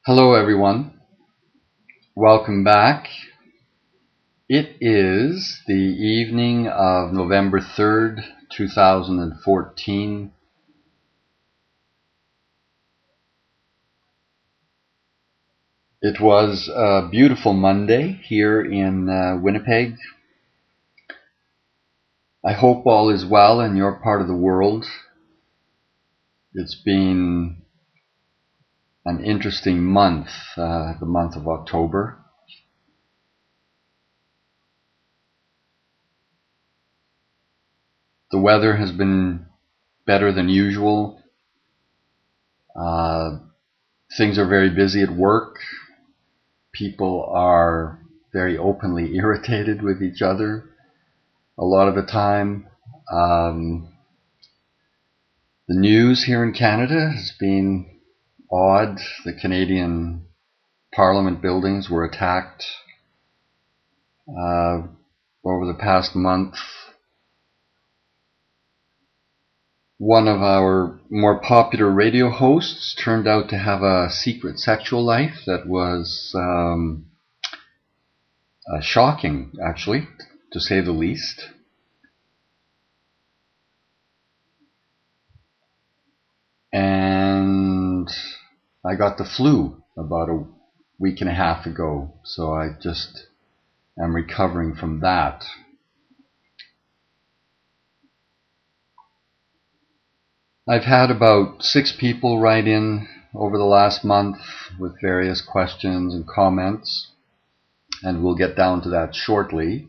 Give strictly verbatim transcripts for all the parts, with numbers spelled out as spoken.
Hello everyone, welcome back. It is the evening of November third, two thousand fourteen. It was a beautiful Monday here in uh, Winnipeg. I hope all is well in your part of the world. It's been an interesting month, uh, the month of October. The weather has been better than usual. Uh, things are very busy at work. People are very openly irritated with each other a lot of the time. Um, the news here in Canada has been odd. The Canadian Parliament buildings were attacked uh, over the past month. One of our more popular radio hosts turned out to have a secret sexual life that was um, uh, shocking, actually, to say the least. And I got the flu about a week and a half ago, so I just am recovering from that. I've had about six people write in over the last month with various questions and comments, and we'll get down to that shortly.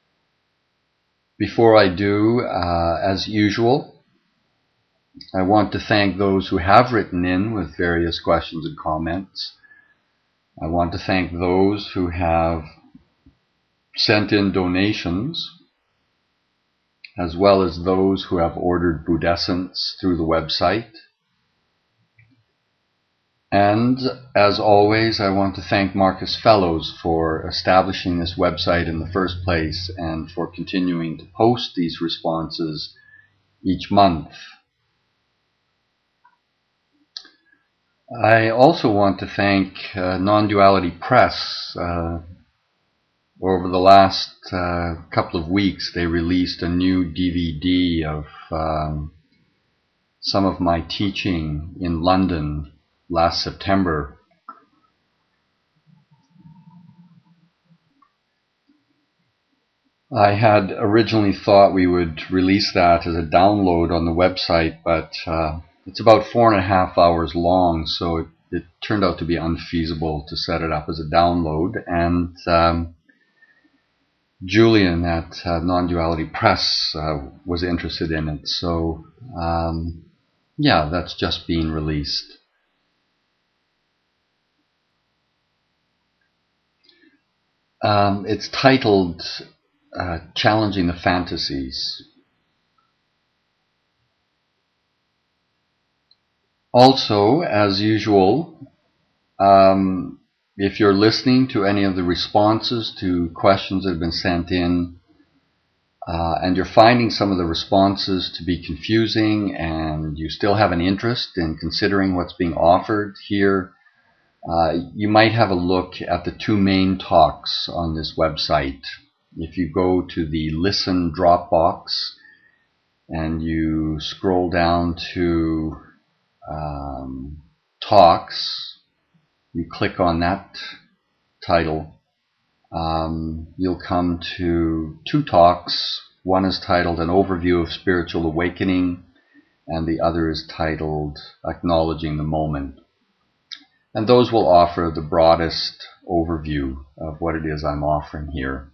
Before I do, uh, as usual, I want to thank those who have written in with various questions and comments. I want to thank those who have sent in donations, as well as those who have ordered Budescents through the website. And as always, I want to thank Marcus Fellows for establishing this website in the first place and for continuing to post these responses each month. I also want to thank uh, Non-Duality Press. Uh, over the last uh, couple of weeks, they released a new D V D of um, some of my teaching in London last September. I had originally thought we would release that as a download on the website, but uh, it's about four and a half hours long, so it, it turned out to be unfeasible to set it up as a download. And um, Julian at uh, Non-Duality Press uh, was interested in it, so um, yeah, that's just being released. Um, it's titled uh, Challenging the Fantasies. Also, as usual, um, if you're listening to any of the responses to questions that have been sent in, uh, and you're finding some of the responses to be confusing, and you still have an interest in considering what's being offered here, uh, you might have a look at the two main talks on this website. If you go to the Listen drop box and you scroll down to um, Talks, you click on that title, um, you'll come to two talks. One is titled An Overview of Spiritual Awakening, and the other is titled Acknowledging the Moment. And those will offer the broadest overview of what it is I'm offering here.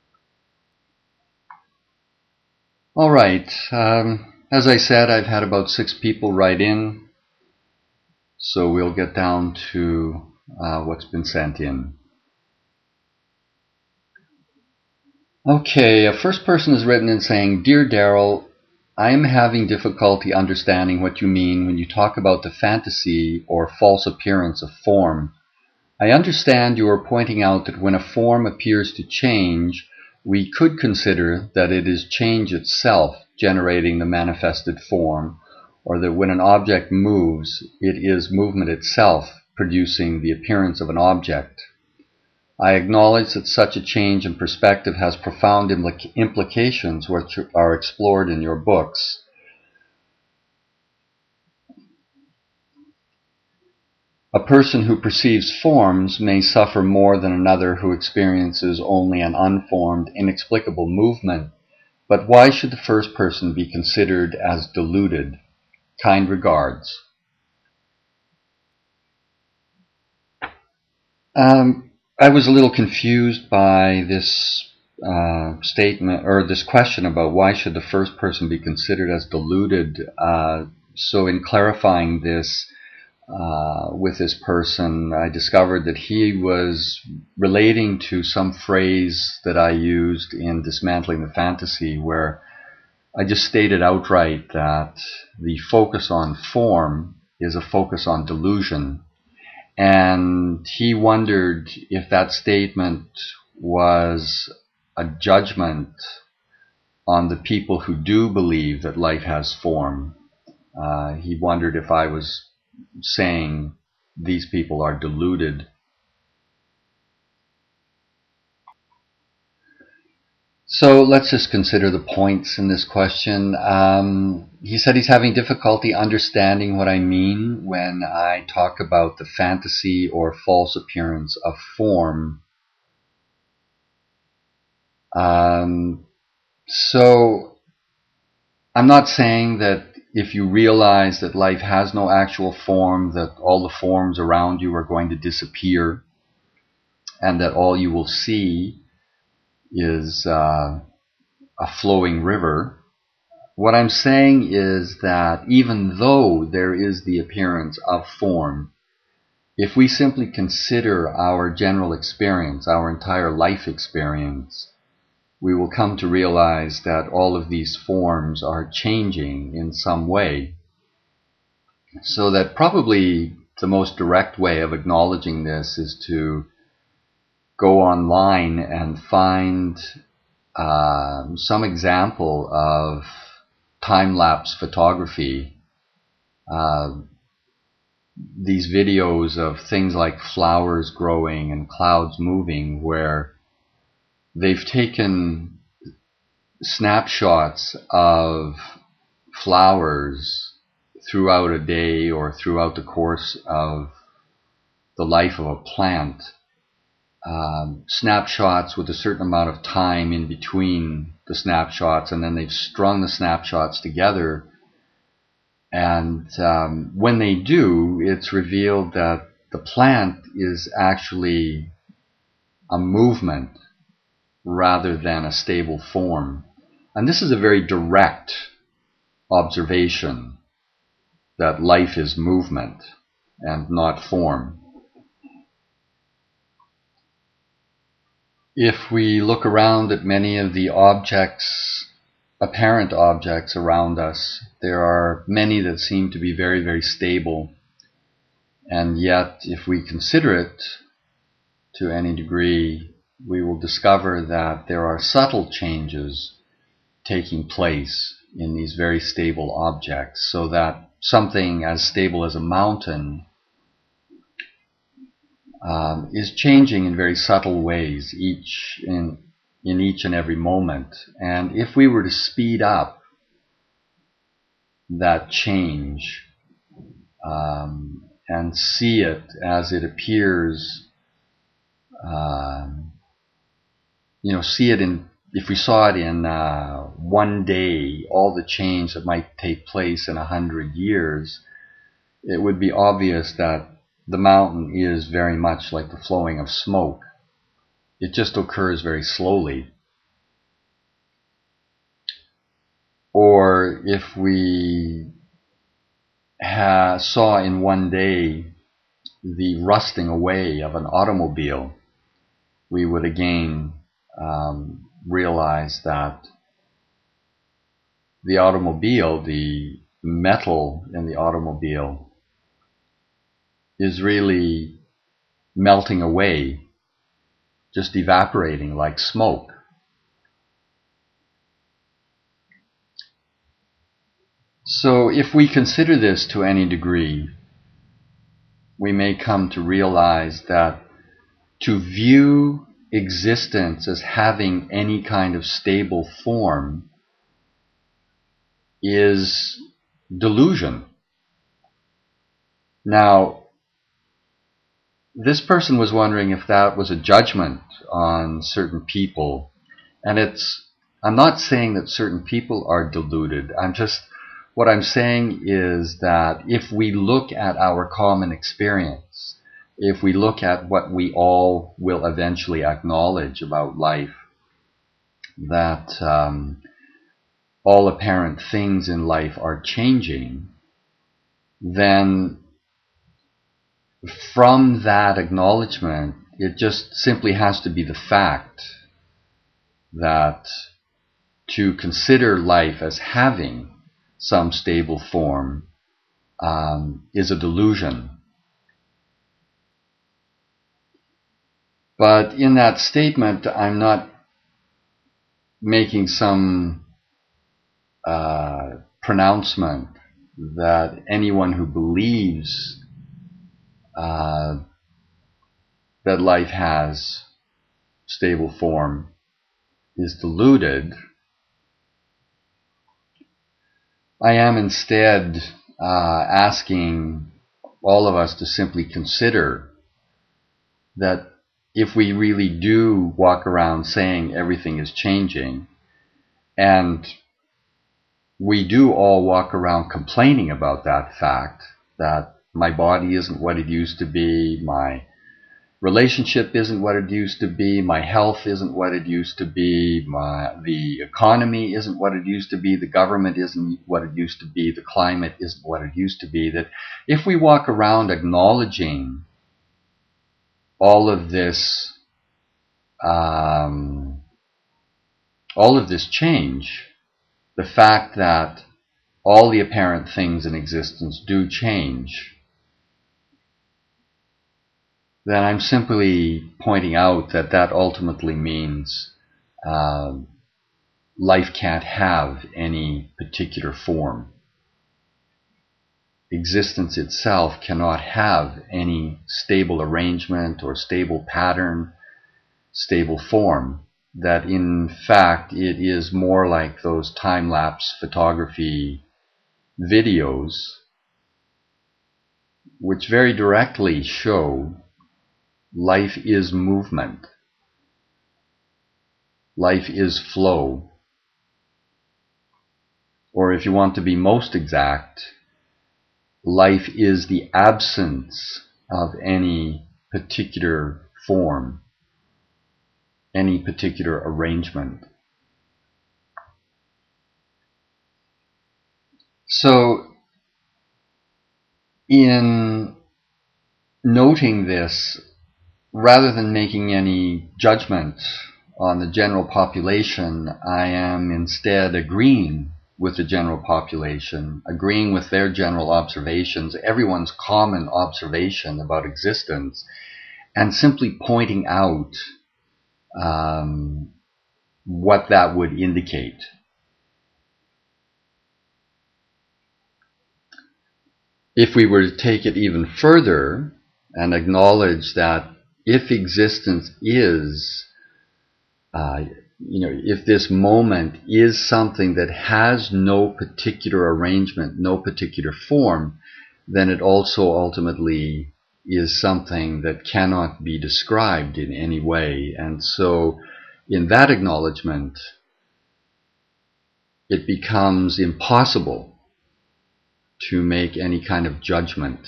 All right, um, as I said, I've had about six people write in, so we'll get down to uh, what's been sent in. Okay, a first person has written in saying, Dear Daryl, I am having difficulty understanding what you mean when you talk about the fantasy or false appearance of form. I understand you are pointing out that when a form appears to change, we could consider that it is change itself generating the manifested form, or that when an object moves, it is movement itself producing the appearance of an object. I acknowledge that such a change in perspective has profound implica- implications which are explored in your books. A person who perceives forms may suffer more than another who experiences only an unformed, inexplicable movement. But why should the first person be considered as deluded? Kind regards. Um, I was a little confused by this uh, statement or this question about why should the first person be considered as deluded. Uh, so in clarifying this uh, with this person, I discovered that he was relating to some phrase that I used in Dismantling the Fantasy, where I just stated outright that the focus on form is a focus on delusion. And he wondered if that statement was a judgment on the people who do believe that life has form. Uh, he wondered if I was saying these people are deluded. So let's just consider the points in this question. Um, he said he's having difficulty understanding what I mean when I talk about the fantasy or false appearance of form. Um, so I'm not saying that if you realize that life has no actual form, that all the forms around you are going to disappear and that all you will see is uh, a flowing river. What I'm saying is that even though there is the appearance of form, if we simply consider our general experience, our entire life experience, we will come to realize that all of these forms are changing in some way. So that probably the most direct way of acknowledging this is to go online and find uh, some example of time-lapse photography. Uh, these videos of things like flowers growing and clouds moving, where they've taken snapshots of flowers throughout a day or throughout the course of the life of a plant, um, snapshots with a certain amount of time in between the snapshots, and then they've strung the snapshots together. And um, when they do, it's revealed that the plant is actually a movement rather than a stable form. And this is a very direct observation, that life is movement and not form. If we look around at many of the objects, apparent objects around us, there are many that seem to be very, very stable. And yet, if we consider it to any degree, we will discover that there are subtle changes taking place in these very stable objects, so that something as stable as a mountain um, is changing in very subtle ways each in in each and every moment. And if we were to speed up that change um, and see it as it appears, um, you know, see it in, if we saw it in uh, one day, all the change that might take place in a hundred years, it would be obvious that the mountain is very much like the flowing of smoke. It just occurs very slowly. Or if we ha- saw in one day the rusting away of an automobile, we would again um, realize that the automobile, the metal in the automobile, is really melting away, just evaporating like smoke. So if we consider this to any degree, we may come to realize that to view existence as having any kind of stable form is delusion. Now, this person was wondering if that was a judgment on certain people. And it's, I'm not saying that certain people are deluded. I'm just, what I'm saying is that if we look at our common experience, if we look at what we all will eventually acknowledge about life, that um, all apparent things in life are changing, then from that acknowledgement, it just simply has to be the fact that to consider life as having some stable form um, is a delusion. But in that statement, I'm not making some uh, pronouncement that anyone who believes uh, that life has stable form is deluded. I am instead uh, asking all of us to simply consider that if we really do walk around saying everything is changing, and we do all walk around complaining about that fact, that my body isn't what it used to be, my relationship isn't what it used to be, my health isn't what it used to be, my, the economy isn't what it used to be, the government isn't what it used to be, the climate isn't what it used to be, that if we walk around acknowledging all of this, um, all of this change, the fact that all the apparent things in existence do change, then I'm simply pointing out that that ultimately means uh, life can't have any particular form. Existence itself cannot have any stable arrangement or stable pattern, stable form. That in fact it is more like those time-lapse photography videos which very directly show life is movement. Life is flow. Or if you want to be most exact, life is the absence of any particular form, any particular arrangement. So, in noting this, rather than making any judgment on the general population, I am instead agreeing with the general population, agreeing with their general observations, everyone's common observation about existence, and simply pointing out um, what that would indicate. If we were to take it even further and acknowledge that if existence is, uh, you know, if this moment is something that has no particular arrangement, no particular form, then it also ultimately is something that cannot be described in any way. And so in that acknowledgement, it becomes impossible to make any kind of judgment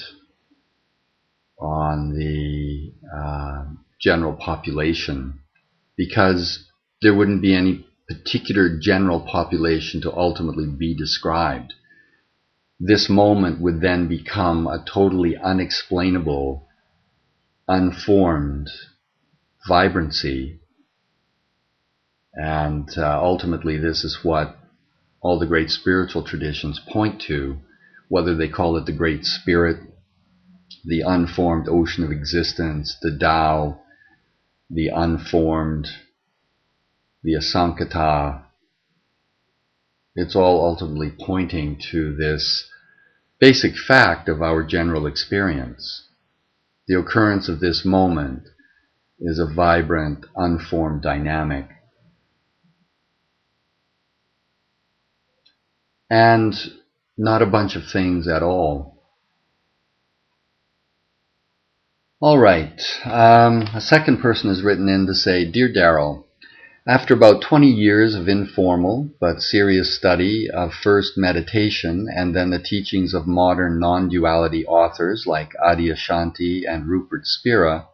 on the uh, general population, because there wouldn't be any particular general population to ultimately be described. This moment would then become a totally unexplainable, unformed vibrancy. And uh, ultimately this is what all the great spiritual traditions point to, whether they call it the Great Spirit, the unformed ocean of existence, the Tao, the unformed, the Asankata. It's all ultimately pointing to this basic fact of our general experience, The occurrence of this moment is a vibrant, unformed dynamic. And not a bunch of things at all. All right. Um, a second person has written in to say, Dear Daryl, after about twenty years of informal but serious study of first meditation and then the teachings of modern non-duality authors like Adyashanti and Rupert Spira,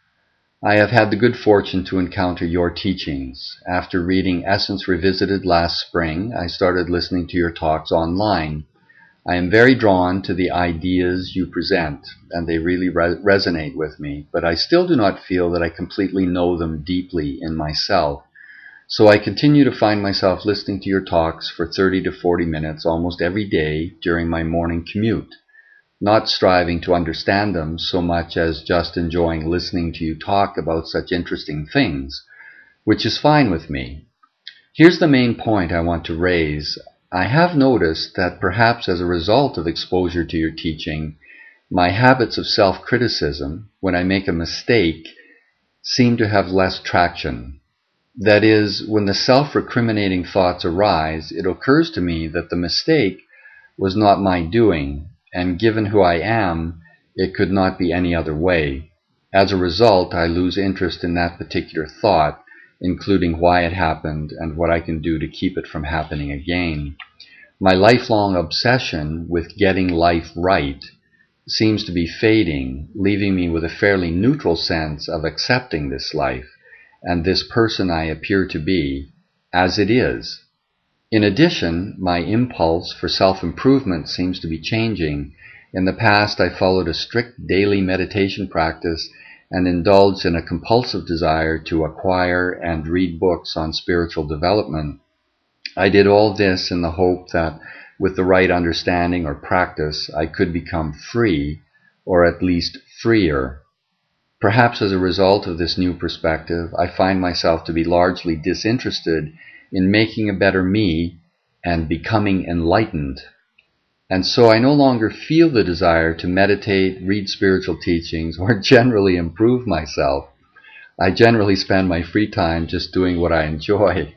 I have had the good fortune to encounter your teachings. After reading Essence Revisited last spring, I started listening to your talks online. I am very drawn to the ideas you present, and they really re- resonate with me, but I still do not feel that I completely know them deeply in myself. So I continue to find myself listening to your talks for thirty to forty minutes almost every day during my morning commute, not striving to understand them so much as just enjoying listening to you talk about such interesting things, which is fine with me. Here's the main point I want to raise. I have noticed that perhaps as a result of exposure to your teaching, my habits of self-criticism, when I make a mistake, seem to have less traction. That is, when the self-recriminating thoughts arise, it occurs to me that the mistake was not my doing, and given who I am, it could not be any other way. As a result, I lose interest in that particular thought, including why it happened and what I can do to keep it from happening again. My lifelong obsession with getting life right seems to be fading, leaving me with a fairly neutral sense of accepting this life and this person I appear to be, as it is. In addition, my impulse for self-improvement seems to be changing. In the past, I followed a strict daily meditation practice and indulged in a compulsive desire to acquire and read books on spiritual development. I did all this in the hope that with the right understanding or practice, I could become free, or at least freer. Perhaps as a result of this new perspective, I find myself to be largely disinterested in making a better me and becoming enlightened. And so I no longer feel the desire to meditate, read spiritual teachings, or generally improve myself. I generally spend my free time just doing what I enjoy.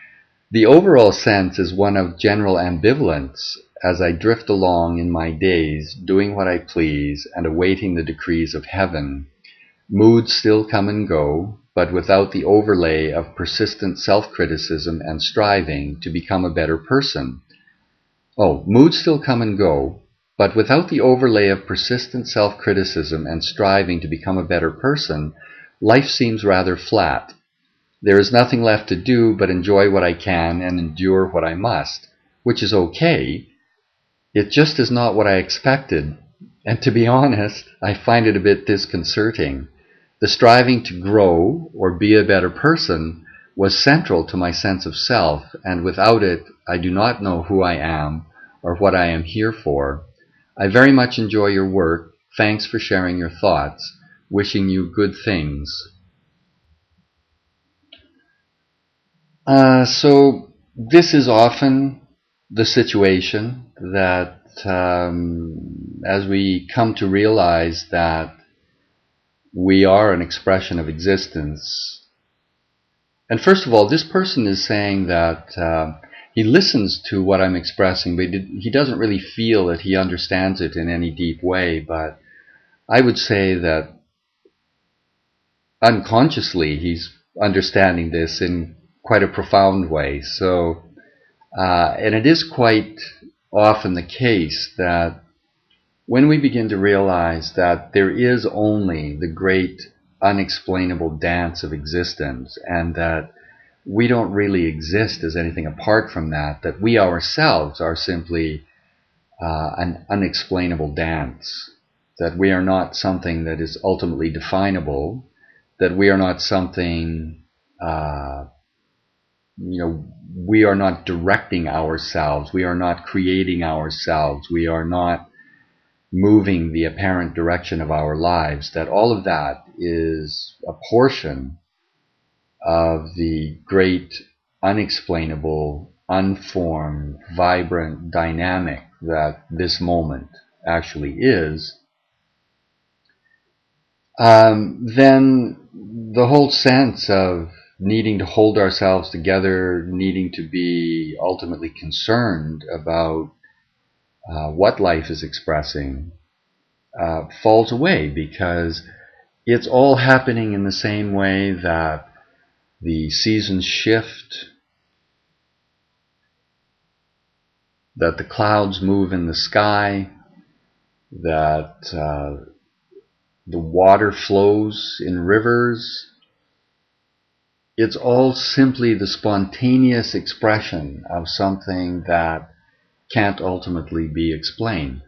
The overall sense is one of general ambivalence as I drift along in my days, doing what I please and awaiting the decrees of heaven. Moods still come and go, but without the overlay of persistent self-criticism and striving to become a better person. Oh, moods still come and go, but without the overlay of persistent self-criticism and striving to become a better person, life seems rather flat. There is nothing left to do but enjoy what I can and endure what I must, which is okay. It just is not what I expected, and to be honest, I find it a bit disconcerting. The striving to grow or be a better person was central to my sense of self, and without it, I do not know who I am or what I am here for. I very much enjoy your work. Thanks for sharing your thoughts. Wishing you good things. Uh, so this is often the situation that um, as we come to realize that we are an expression of existence. And first of all, this person is saying that uh, he listens to what I'm expressing, but he doesn't really feel that he understands it in any deep way. But I would say that unconsciously he's understanding this in quite a profound way. So, uh, and it is quite often the case that when we begin to realize that there is only the great unexplainable dance of existence and that we don't really exist as anything apart from that, that we ourselves are simply uh, an unexplainable dance, that we are not something that is ultimately definable, that we are not something, uh, you know, we are not directing ourselves, we are not creating ourselves, we are not moving the apparent direction of our lives, that all of that is a portion of the great, unexplainable, unformed, vibrant dynamic that this moment actually is. um, then the whole sense of needing to hold ourselves together, needing to be ultimately concerned about uh, what life is expressing, uh, falls away, because it's all happening in the same way that the seasons shift, that the clouds move in the sky, that uh, the water flows in rivers. It's all simply the spontaneous expression of something that can't ultimately be explained.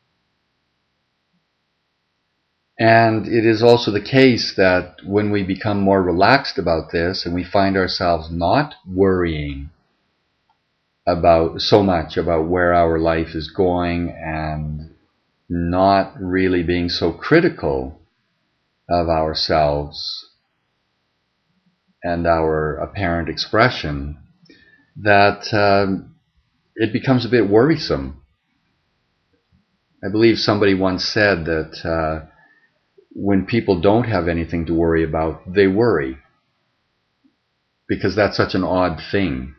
And it is also the case that when we become more relaxed about this and we find ourselves not worrying about so much about where our life is going and not really being so critical of ourselves and our apparent expression, that um, it becomes a bit worrisome. I believe somebody once said that uh, when people don't have anything to worry about, they worry, because that's such an odd thing.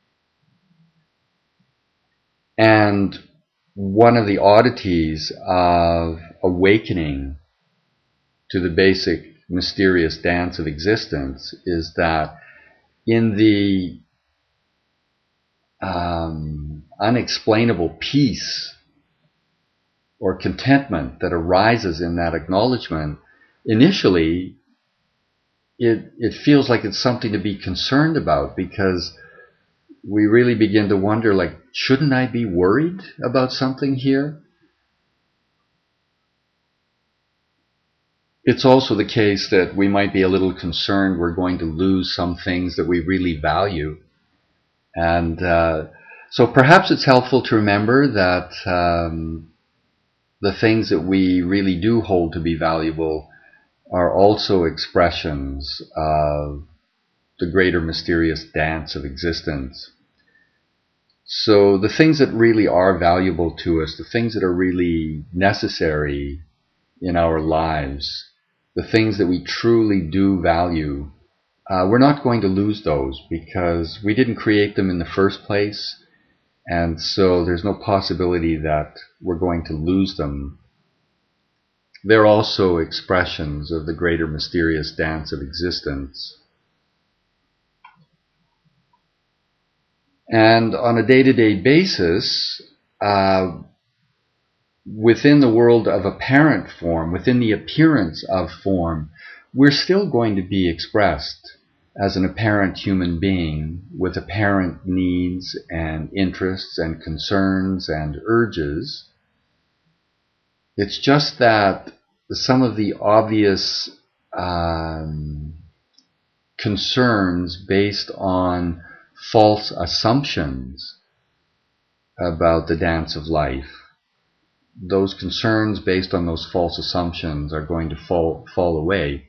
And one of the oddities of awakening to the basic mysterious dance of existence is that in the um, unexplainable peace or contentment that arises in that acknowledgement, initially it, it feels like it's something to be concerned about, because we really begin to wonder, like, shouldn't I be worried about something here? It's also the case that we might be a little concerned we're going to lose some things that we really value. And uh, so perhaps it's helpful to remember that um, the things that we really do hold to be valuable are also expressions of the greater mysterious dance of existence. So the things that really are valuable to us, the things that are really necessary in our lives, the things that we truly do value, uh, we're not going to lose those, because we didn't create them in the first place, and so there's no possibility that we're going to lose them. They're also expressions of the greater mysterious dance of existence. And on a day-to-day basis, uh, within the world of apparent form, within the appearance of form, we're still going to be expressed as an apparent human being with apparent needs and interests and concerns and urges. It's just that some of the obvious um, concerns based on false assumptions about the dance of life, those concerns based on those false assumptions are going to fall, fall away.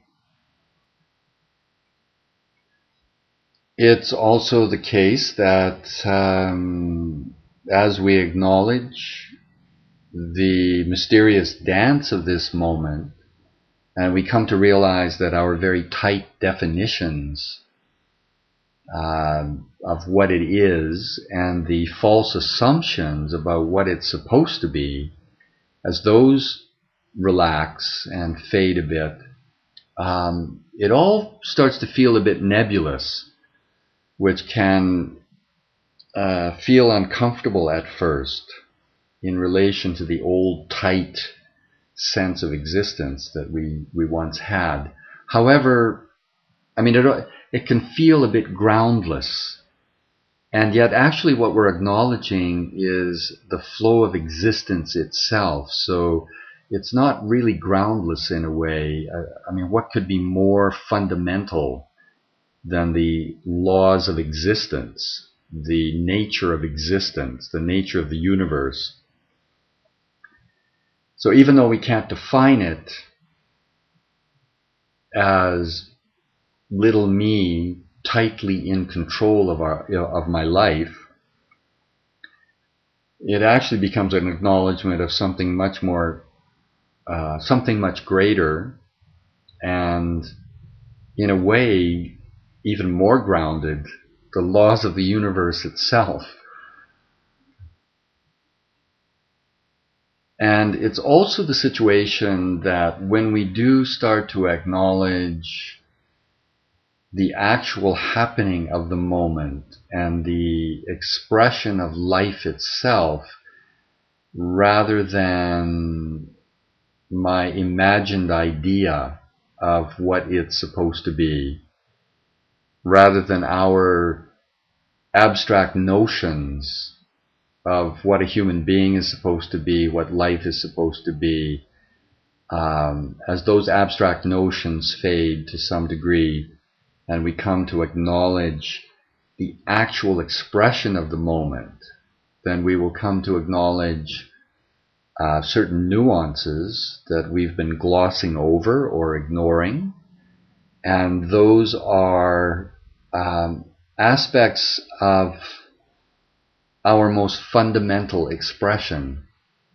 It's also the case that um, as we acknowledge the mysterious dance of this moment, and we come to realize that our very tight definitions uh, of what it is and the false assumptions about what it's supposed to be, as those relax and fade a bit, um, it all starts to feel a bit nebulous, which can uh, feel uncomfortable at first in relation to the old tight sense of existence that we, we once had. However, I mean, it, it can feel a bit groundless. And yet actually what we're acknowledging is the flow of existence itself. So it's not really groundless in a way. I, I mean, what could be more fundamental than the laws of existence, the nature of existence, the nature of the universe? So even though we can't define it as little me tightly in control of our, you know, of my life, it actually becomes an acknowledgement of something much more, uh, something much greater, and in a way even more grounded, the laws of the universe itself. And it's also the situation that when we do start to acknowledge the actual happening of the moment and the expression of life itself, rather than my imagined idea of what it's supposed to be, rather than our abstract notions of what a human being is supposed to be, what life is supposed to be, um, as those abstract notions fade to some degree, and we come to acknowledge the actual expression of the moment, then we will come to acknowledge uh, certain nuances that we've been glossing over or ignoring. And those are um, aspects of our most fundamental expression.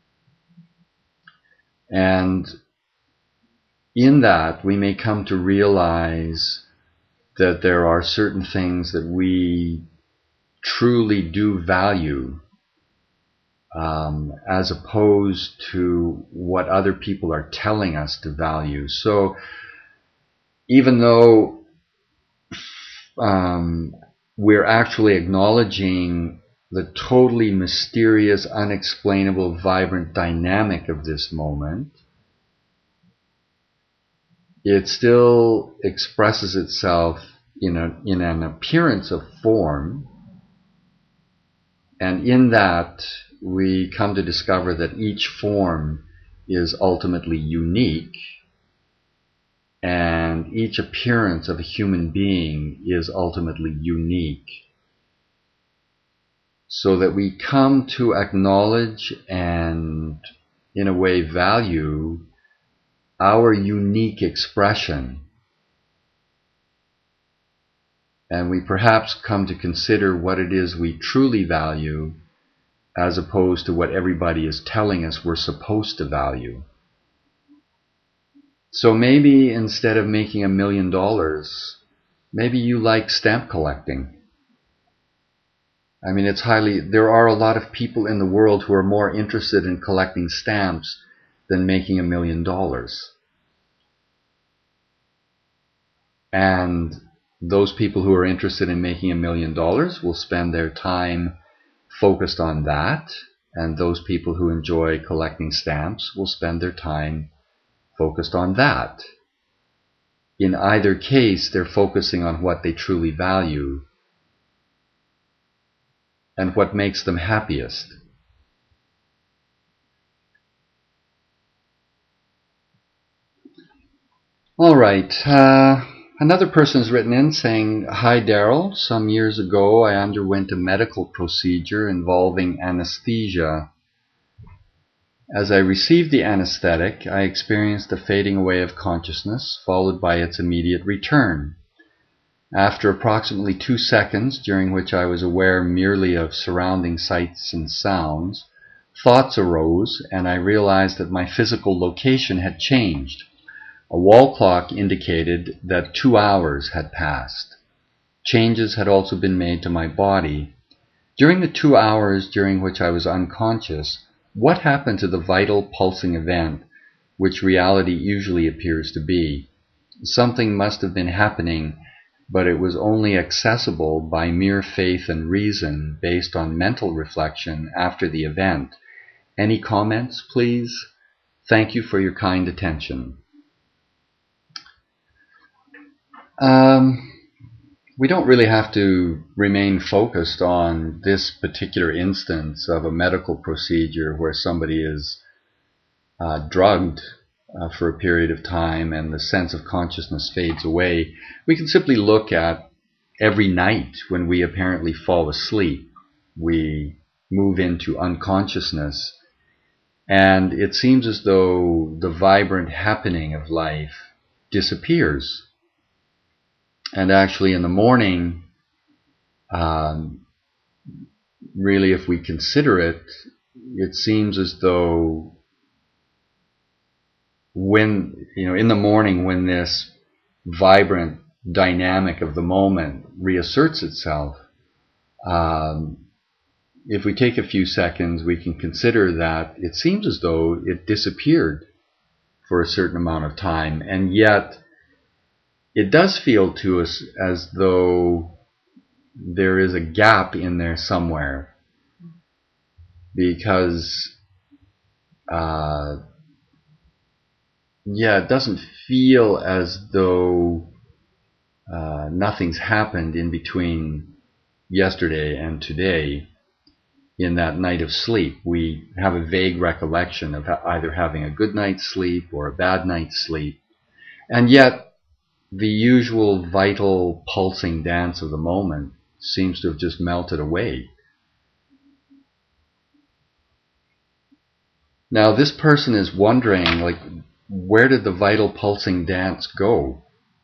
And in that, we may come to realize that there are certain things that we truly do value, um, as opposed to what other people are telling us to value. So even though um, we're actually acknowledging the totally mysterious, unexplainable, vibrant dynamic of this moment, it still expresses itself in, a, in an appearance of form, and in that we come to discover that each form is ultimately unique, and each appearance of a human being is ultimately unique. So that we come to acknowledge and, in a way, value our unique expression. And we perhaps come to consider what it is we truly value, as opposed to what everybody is telling us we're supposed to value. So maybe instead of making a million dollars, maybe you like stamp collecting. I mean, it's highly, there are a lot of people in the world who are more interested in collecting stamps than making a million dollars. And those people who are interested in making a million dollars will spend their time focused on that, and those people who enjoy collecting stamps will spend their time focused on that. In either case, they're focusing on what they truly value and what makes them happiest. All right. Uh, another person has written in saying, "Hi Daryl, some years ago I underwent a medical procedure involving anesthesia. As I received the anesthetic, I experienced a fading away of consciousness, followed by its immediate return. After approximately two seconds, during which I was aware merely of surrounding sights and sounds, thoughts arose, and I realized that my physical location had changed. A wall clock indicated that two hours had passed. Changes had also been made to my body. During the two hours during which I was unconscious, what happened to the vital pulsing event, which reality usually appears to be? Something must have been happening, but it was only accessible by mere faith and reason based on mental reflection after the event. Any comments, please? Thank you for your kind attention." Um, we don't really have to remain focused on this particular instance of a medical procedure where somebody is uh, drugged uh, for a period of time and the sense of consciousness fades away. We can simply look at every night when we apparently fall asleep. We move into unconsciousness, and it seems as though the vibrant happening of life disappears. And actually in the morning, um, really if we consider it, it seems as though when, you know, in the morning when this vibrant dynamic of the moment reasserts itself, um, if we take a few seconds, we can consider that it seems as though it disappeared for a certain amount of time, and yet it does feel to us as though there is a gap in there somewhere, because uh, yeah, it doesn't feel as though uh, nothing's happened in between yesterday and today. In that night of sleep, we have a vague recollection of either having a good night's sleep or a bad night's sleep, and yet the usual vital pulsing dance of the moment seems to have just melted away. Now this person is wondering, like, where did the vital pulsing dance go?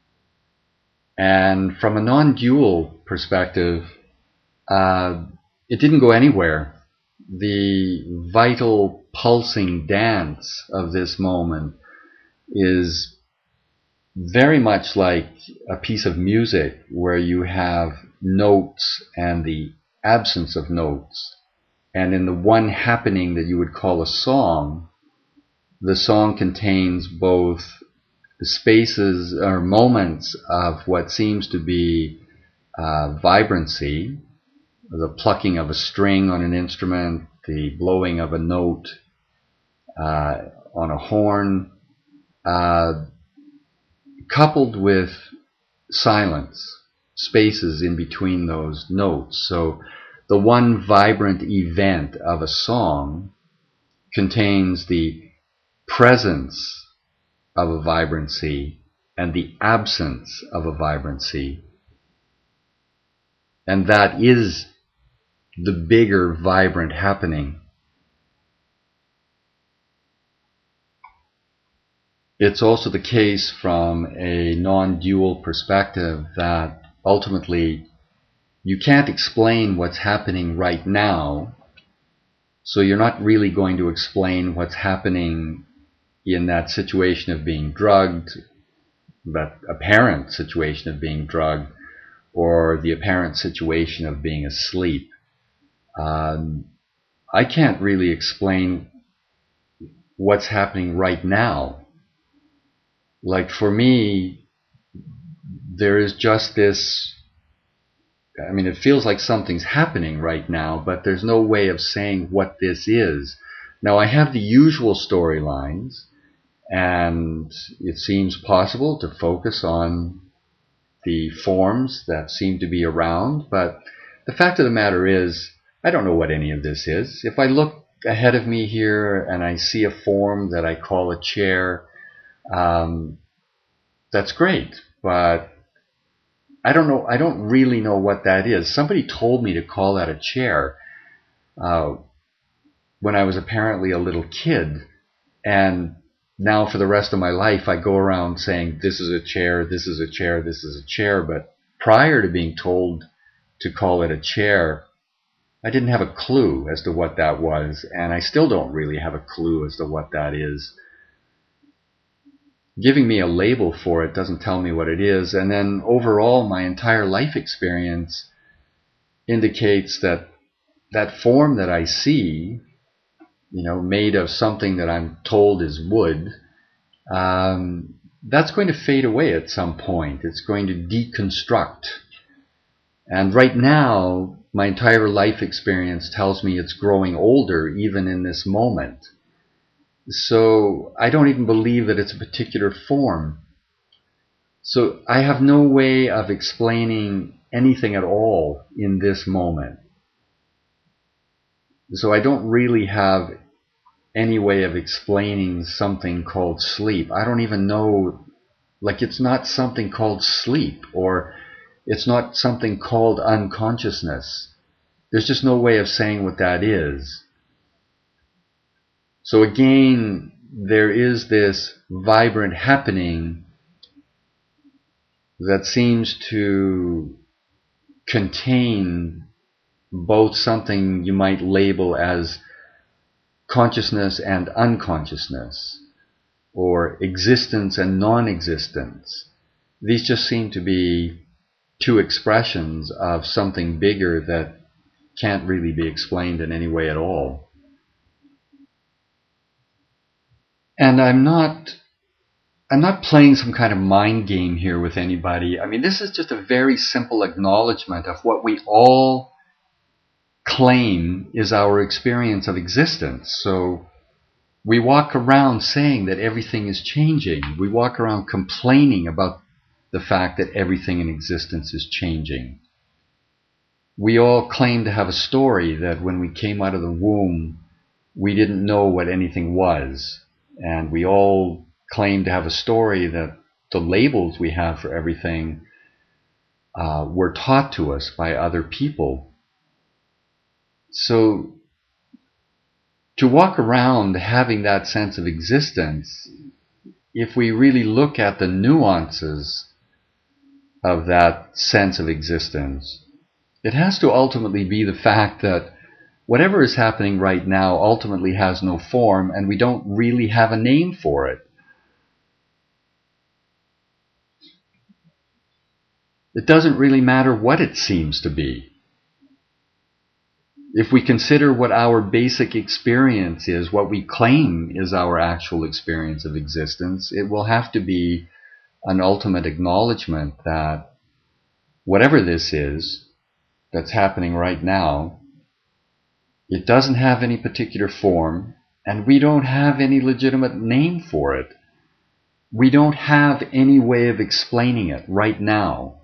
And from a non-dual perspective, uh, it didn't go anywhere. The vital pulsing dance of this moment is very much like a piece of music where you have notes and the absence of notes. And in the one happening that you would call a song, the song contains both spaces or moments of what seems to be uh, vibrancy, the plucking of a string on an instrument, the blowing of a note uh, on a horn, uh, coupled with silence, spaces in between those notes. So the one vibrant event of a song contains the presence of a vibrancy and the absence of a vibrancy. And that is the bigger vibrant happening. It's also the case from a non-dual perspective that ultimately you can't explain what's happening right now, so you're not really going to explain what's happening in that situation of being drugged, that apparent situation of being drugged, or the apparent situation of being asleep. Um, I can't really explain what's happening right now. Like for me, there is just this, I mean, it feels like something's happening right now, but there's no way of saying what this is. Now, I have the usual storylines, and it seems possible to focus on the forms that seem to be around, but the fact of the matter is, I don't know what any of this is. If I look ahead of me here and I see a form that I call a chair, um, that's great, but I don't know, I don't really know what that is. Somebody told me to call that a chair uh, when I was apparently a little kid, and now for the rest of my life I go around saying this is a chair, this is a chair, this is a chair, but prior to being told to call it a chair, I didn't have a clue as to what that was, and I still don't really have a clue as to what that is. Giving me a label for it doesn't tell me what it is, and then overall my entire life experience indicates that that form that I see, you know, made of something that I'm told is wood, um, that's going to fade away at some point. It's going to deconstruct. And right now, my entire life experience tells me it's growing older even in this moment. So I don't even believe that it's a particular form. So I have no way of explaining anything at all in this moment. So I don't really have any way of explaining something called sleep. I don't even know, like it's not something called sleep, or it's not something called unconsciousness. There's just no way of saying what that is. So again, there is this vibrant happening that seems to contain both something you might label as consciousness and unconsciousness. or existence and non-existence. These just seem to be two expressions of something bigger that can't really be explained in any way at all. And I'm not I'm not playing some kind of mind game here with anybody. I mean, this is just a very simple acknowledgement of what we all claim is our experience of existence. So we walk around saying that everything is changing. We walk around complaining about the fact that everything in existence is changing. We all claim to have a story that when we came out of the womb, we didn't know what anything was. And we all claim to have a story that the labels we have for everything uh, were taught to us by other people. So to walk around having that sense of existence, if we really look at the nuances of that sense of existence, it has to ultimately be the fact that whatever is happening right now ultimately has no form, and we don't really have a name for it. It doesn't really matter what it seems to be. If we consider what our basic experience is, what we claim is our actual experience of existence, it will have to be an ultimate acknowledgement that whatever this is that's happening right now, it doesn't have any particular form, and we don't have any legitimate name for it. We don't have any way of explaining it right now.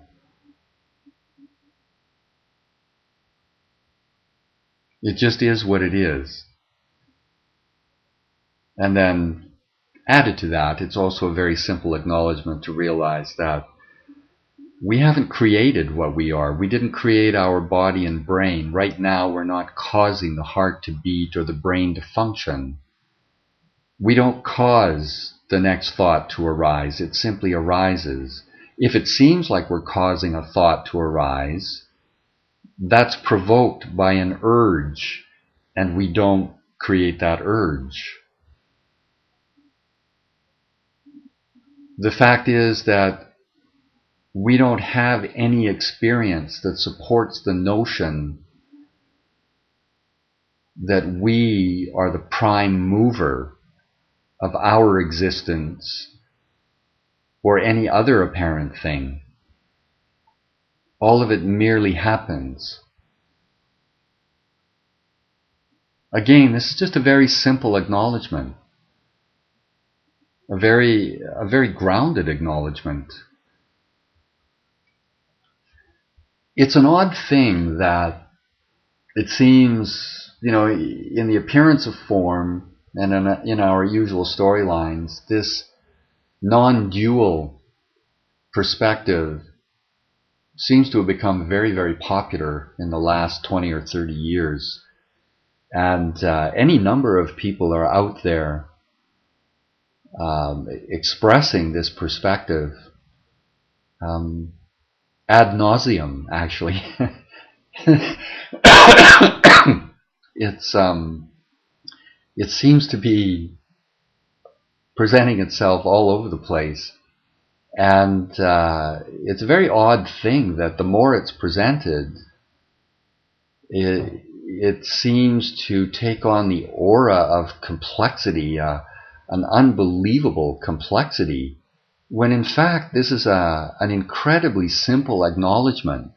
It just is what it is. And then, added to that, it's also a very simple acknowledgement to realize that we haven't created what we are. We didn't create our body and brain. Right now, we're not causing the heart to beat or the brain to function. We don't cause the next thought to arise. It simply arises. If it seems like we're causing a thought to arise, that's provoked by an urge, and we don't create that urge. The fact is that we don't have any experience that supports the notion that we are the prime mover of our existence or any other apparent thing. All of it merely happens. Again, this is just a very simple acknowledgement. A very, a very grounded acknowledgement. It's an odd thing that it seems, you know, in the appearance of form and in, in our usual storylines, this non-dual perspective seems to have become very, very popular in the last twenty or thirty years. And uh, any number of people are out there um, expressing this perspective um, ad nauseum, actually. it's um, it seems to be presenting itself all over the place. And uh, it's a very odd thing that the more it's presented, it, it seems to take on the aura of complexity, uh, an unbelievable complexity, when in fact this is a, an incredibly simple acknowledgement.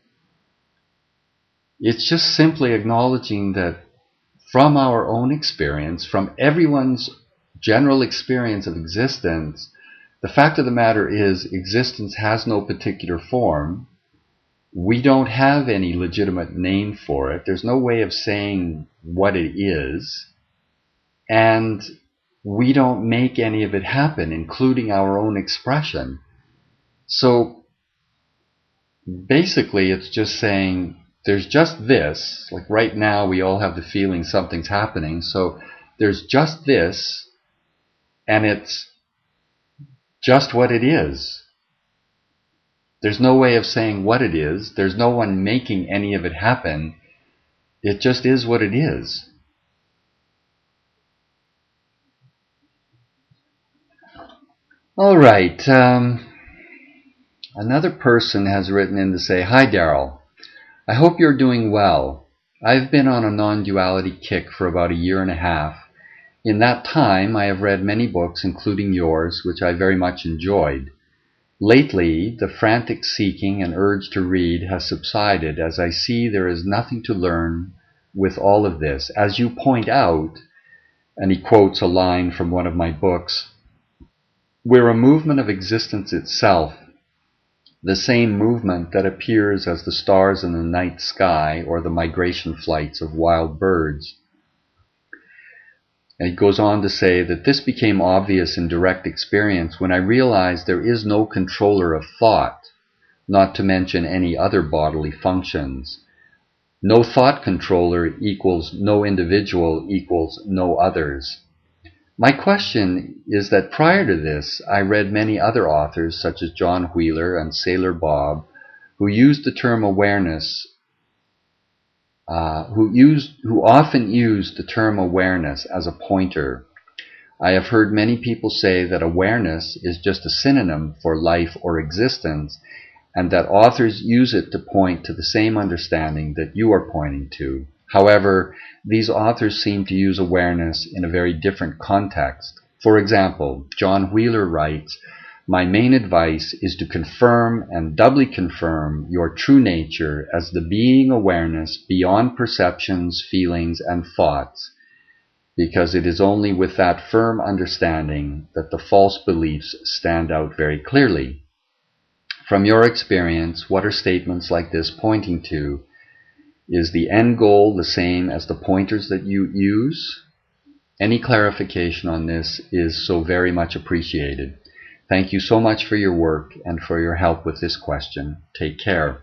It's just simply acknowledging that from our own experience, from everyone's general experience of existence, the fact of the matter is existence has no particular form. We don't have any legitimate name for it. There's no way of saying what it is. And we don't make any of it happen, including our own expression. So basically it's just saying there's just this. Like right now we all have the feeling something's happening. So there's just this, and it's just what it is. There's no way of saying what it is. There's no one making any of it happen. It just is what it is. All right. Um, another person has written in to say, "Hi, Daryl. I hope you're doing well. I've been on a non-duality kick for about a year and a half. In that time, I have read many books, including yours, which I very much enjoyed. Lately, the frantic seeking and urge to read has subsided as I see there is nothing to learn with all of this. As you point out," and he quotes a line from one of my books, "we're a movement of existence itself, the same movement that appears as the stars in the night sky or the migration flights of wild birds." And he goes on to say that this became obvious in direct experience when I realized there is no controller of thought, not to mention any other bodily functions. No thought controller equals no individual equals no others. My question is that prior to this, I read many other authors such as John Wheeler and Sailor Bob who used the term awareness Uh, who used, who often used the term awareness as a pointer. I have heard many people say that awareness is just a synonym for life or existence, and that authors use it to point to the same understanding that you are pointing to. However, these authors seem to use awareness in a very different context. For example, John Wheeler writes, "My main advice is to confirm and doubly confirm your true nature as the being awareness beyond perceptions, feelings, and thoughts, because it is only with that firm understanding that the false beliefs stand out very clearly." From your experience, what are statements like this pointing to? Is the end goal the same as the pointers that you use? Any clarification on this is so very much appreciated. Thank you so much for your work and for your help with this question. Take care.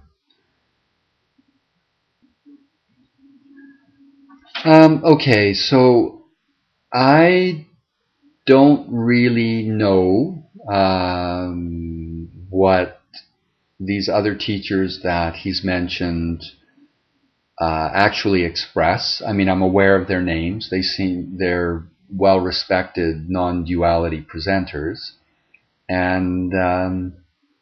Um, okay, so I don't really know um, what these other teachers that he's mentioned uh, actually express. I mean, I'm aware of their names. They seem they're well-respected non-duality presenters. And um,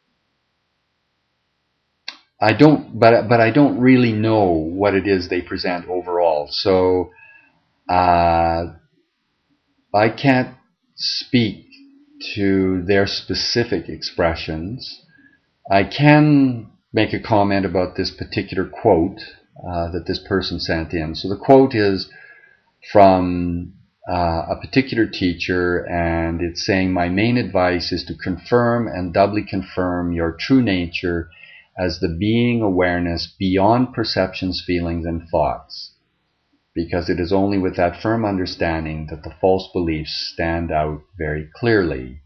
I don't, but but I don't really know what it is they present overall. So uh, I can't speak to their specific expressions. I can make a comment about this particular quote uh, that this person sent in. So the quote is from uh, a particular teacher, and it's saying, "My main advice is to confirm and doubly confirm your true nature as the being awareness beyond perceptions, feelings, and thoughts, because it is only with that firm understanding that the false beliefs stand out very clearly."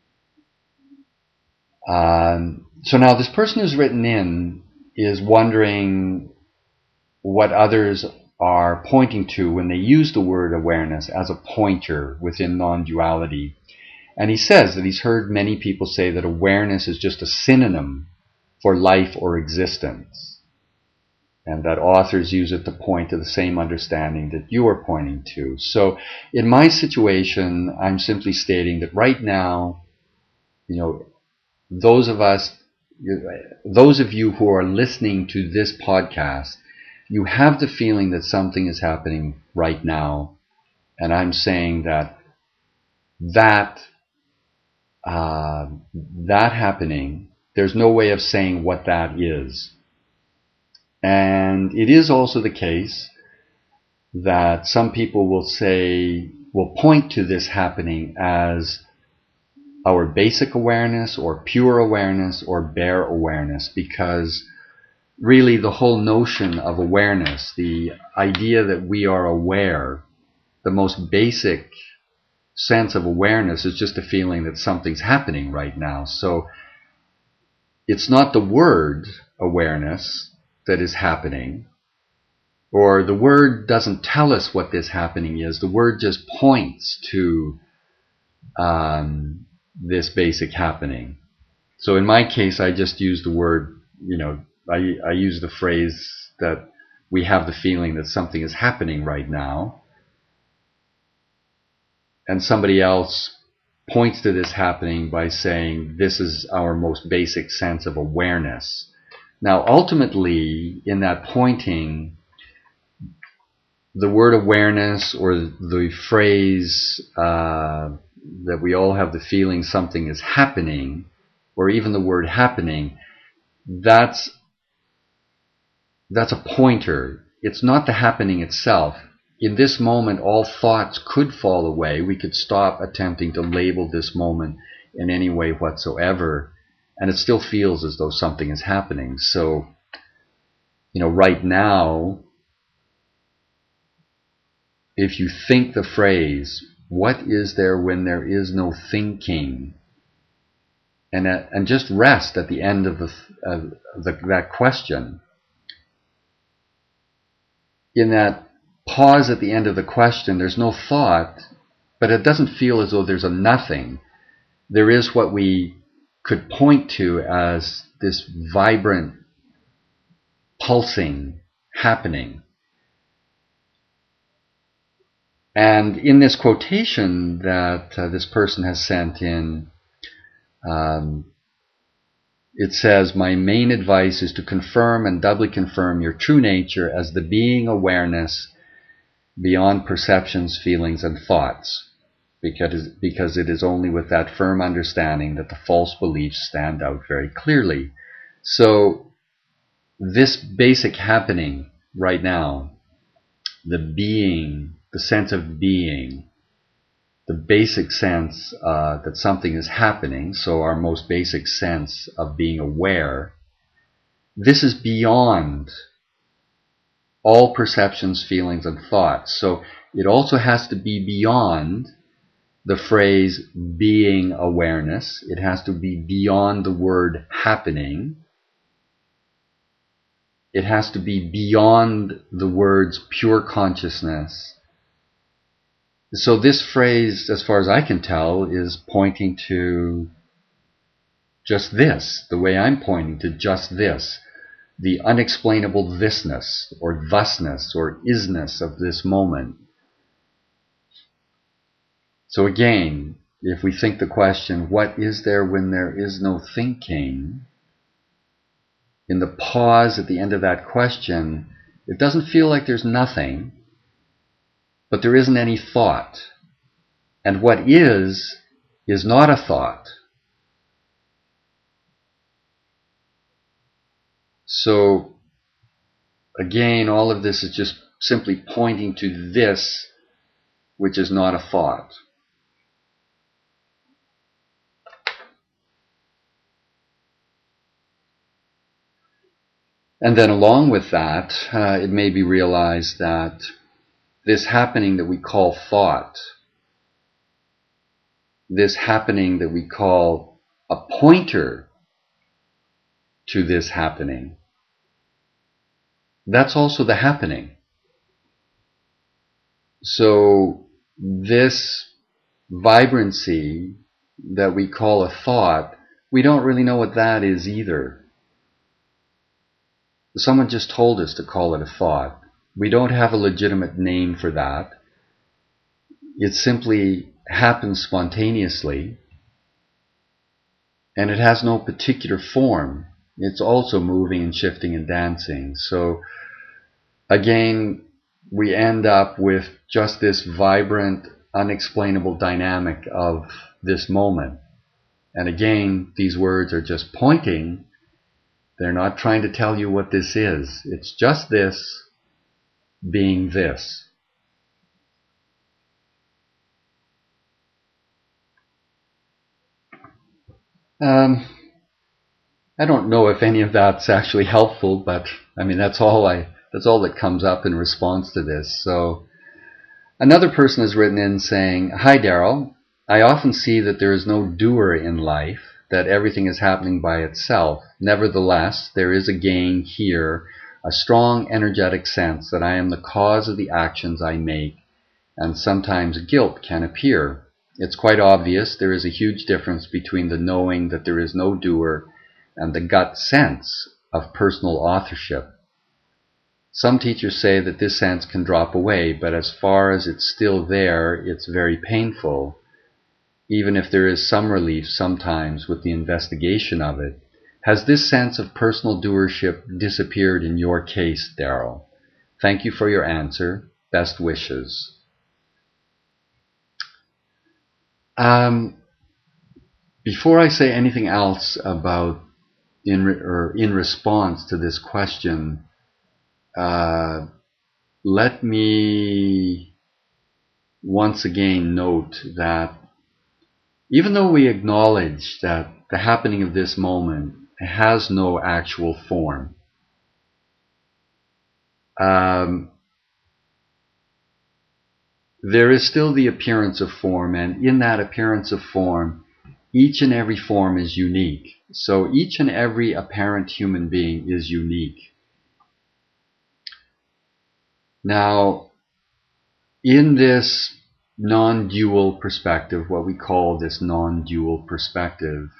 Um, so now this person who's written in is wondering what others are pointing to when they use the word awareness as a pointer within non-duality. And he says that he's heard many people say that awareness is just a synonym for life or existence, and that authors use it to point to the same understanding that you are pointing to. So in my situation, I'm simply stating that right now, you know, those of us, those of you who are listening to this podcast, you have the feeling that something is happening right now, and I'm saying that that uh, that happening, there's no way of saying what that is. And it is also the case that some people will say, will point to this happening as our basic awareness or pure awareness or bare awareness, because really the whole notion of awareness, the idea that we are aware, the most basic sense of awareness is just a feeling that something's happening right now. So it's not the word awareness that is happening, or the word doesn't tell us what this happening is. The word just points to um, this basic happening. So in my case, I just use the word, you know, I, I use the phrase that we have the feeling that something is happening right now. And somebody else points to this happening by saying this is our most basic sense of awareness. Now, ultimately, in that pointing, the word awareness or the phrase uh, that we all have the feeling something is happening, or even the word happening, that's that's a pointer. It's not the happening itself. In this moment, all thoughts could fall away. We could stop attempting to label this moment in any way whatsoever, and it still feels as though something is happening. So, you know, right now, if you think the phrase, what is there when there is no thinking? And, uh, and just rest at the end of the, uh, the, that question. In that pause at the end of the question, there's no thought, but it doesn't feel as though there's a nothing. There is what we could point to as this vibrant, pulsing, happening. And in this quotation that uh, this person has sent in, um, it says, my main advice is to confirm and doubly confirm your true nature as the being awareness beyond perceptions, feelings, and thoughts, because, because it is only with that firm understanding that the false beliefs stand out very clearly. So this basic happening right now, the being, the sense of being, the basic sense uh, that something is happening, so our most basic sense of being aware, this is beyond all perceptions, feelings, and thoughts. So it also has to be beyond the phrase being awareness. It has to be beyond the word happening. It has to be beyond the words pure consciousness. So this phrase, as far as I can tell, is pointing to just this, the way I'm pointing to just this, the unexplainable thisness, or thusness, or isness of this moment. So again, if we think the question, what is there when there is no thinking? In the pause at the end of that question, it doesn't feel like there's nothing, but there isn't any thought. And what is, is not a thought. So, again, all of this is just simply pointing to this, which is not a thought. And then along with that, uh, it may be realized that this happening that we call thought, this happening that we call a pointer to this happening, that's also the happening. So this vibrancy that we call a thought, we don't really know what that is either. Someone just told us to call it a thought. We don't have a legitimate name for that. It simply happens spontaneously, and it has no particular form. It's also moving and shifting and dancing. So again, we end up with just this vibrant, unexplainable dynamic of this moment. And again, these words are just pointing. They're not trying to tell you what this is. It's just this being this. Um, I don't know if any of that's actually helpful, but I mean that's all I that's all that comes up in response to this. So another person has written in saying, "Hi Daryl, I often see that there is no doer in life, that everything is happening by itself. Nevertheless, there is again here a strong energetic sense that I am the cause of the actions I make, and sometimes guilt can appear. It's quite obvious there is a huge difference between the knowing that there is no doer and the gut sense of personal authorship. Some teachers say that this sense can drop away, but as far as it's still there, it's very painful. even if there is some relief sometimes with the investigation of it, has this sense of personal doership disappeared in your case, Daryl? Thank you for your answer. Best wishes. Um, before I say anything else about in re or in response to this question, uh, let me once again note that even though we acknowledge that the happening of this moment has no actual form, um, there is still the appearance of form, and in that appearance of form, each and every form is unique. So each and every apparent human being is unique. Now, in this non-dual perspective, what we call this non-dual perspective,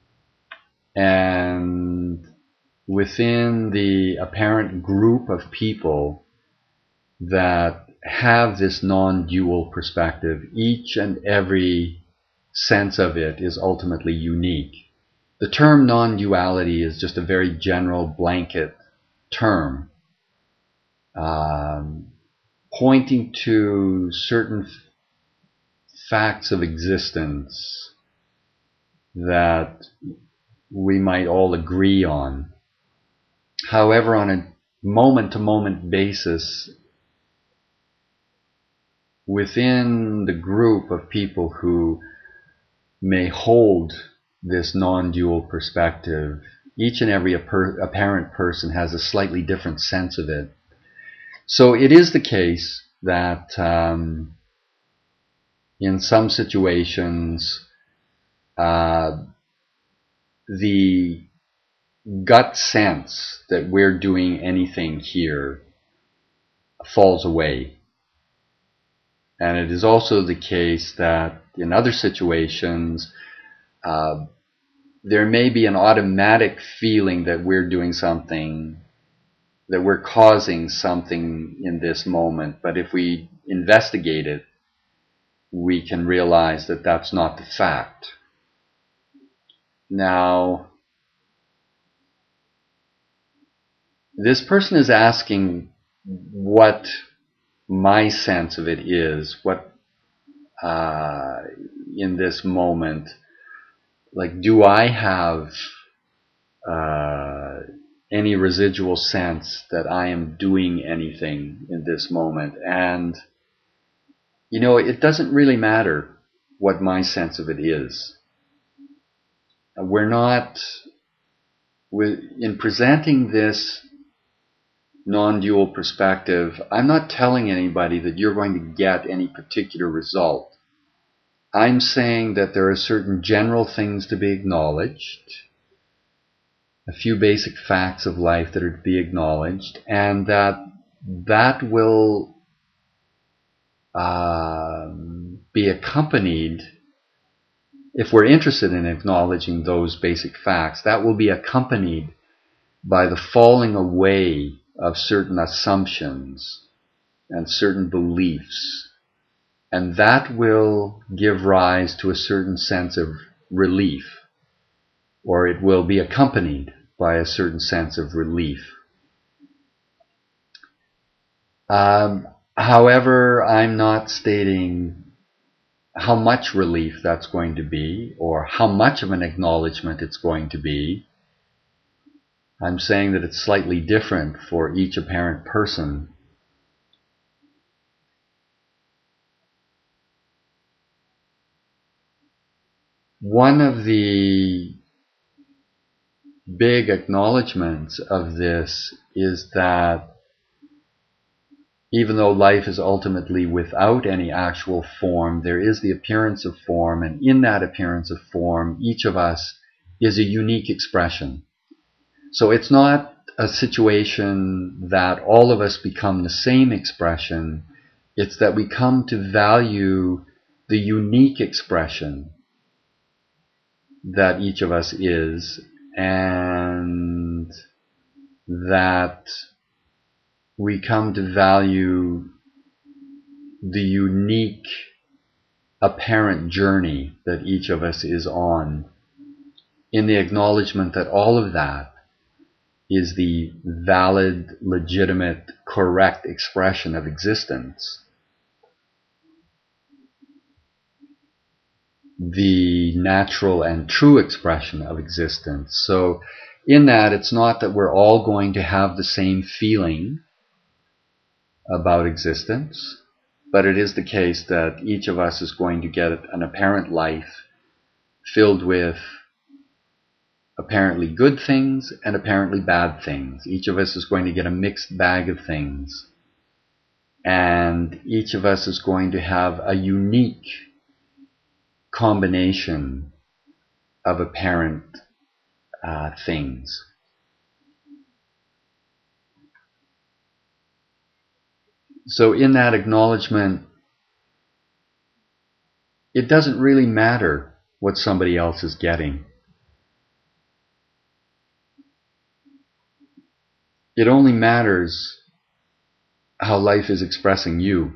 and within the apparent group of people that have this non-dual perspective, each and every sense of it is ultimately unique. The term non-duality is just a very general blanket term, um, pointing to certain facts of existence that we might all agree on. However, on a moment-to-moment basis, within the group of people who may hold this non-dual perspective, each and every apparent person has a slightly different sense of it. So it is the case that um, in some situations, uh, the gut sense that we're doing anything here falls away. And it is also the case that in other situations, uh, there may be an automatic feeling that we're doing something, that we're causing something in this moment. But if we investigate it, we can realize that that's not the fact. Now, this person is asking what my sense of it is, what uh, in this moment, like, do I have uh, any residual sense that I am doing anything in this moment? And, you know, it doesn't really matter what my sense of it is. We're not, in presenting this non-dual perspective, I'm not telling anybody that you're going to get any particular result. I'm saying that there are certain general things to be acknowledged, a few basic facts of life that are to be acknowledged, and that that will uh, be accompanied, if we're interested in acknowledging those basic facts, that will be accompanied by the falling away of certain assumptions and certain beliefs. And that will give rise to a certain sense of relief, or it will be accompanied by a certain sense of relief. Um, however, I'm not stating how much relief that's going to be, or how much of an acknowledgement it's going to be. I'm saying that it's slightly different for each apparent person. One of the big acknowledgements of this is that even though life is ultimately without any actual form, there is the appearance of form, and in that appearance of form, each of us is a unique expression. So it's not a situation that all of us become the same expression. It's that we come to value the unique expression that each of us is, and that we come to value the unique apparent journey that each of us is on, in the acknowledgement that all of that is the valid, legitimate, correct expression of existence. The natural and true expression of existence. So in that, it's not that we're all going to have the same feeling about existence, but it is the case that each of us is going to get an apparent life filled with apparently good things and apparently bad things. Each of us is going to get a mixed bag of things. And each of us is going to have a unique combination of apparent uh, things. So in that acknowledgement, it doesn't really matter what somebody else is getting. It only matters how life is expressing you.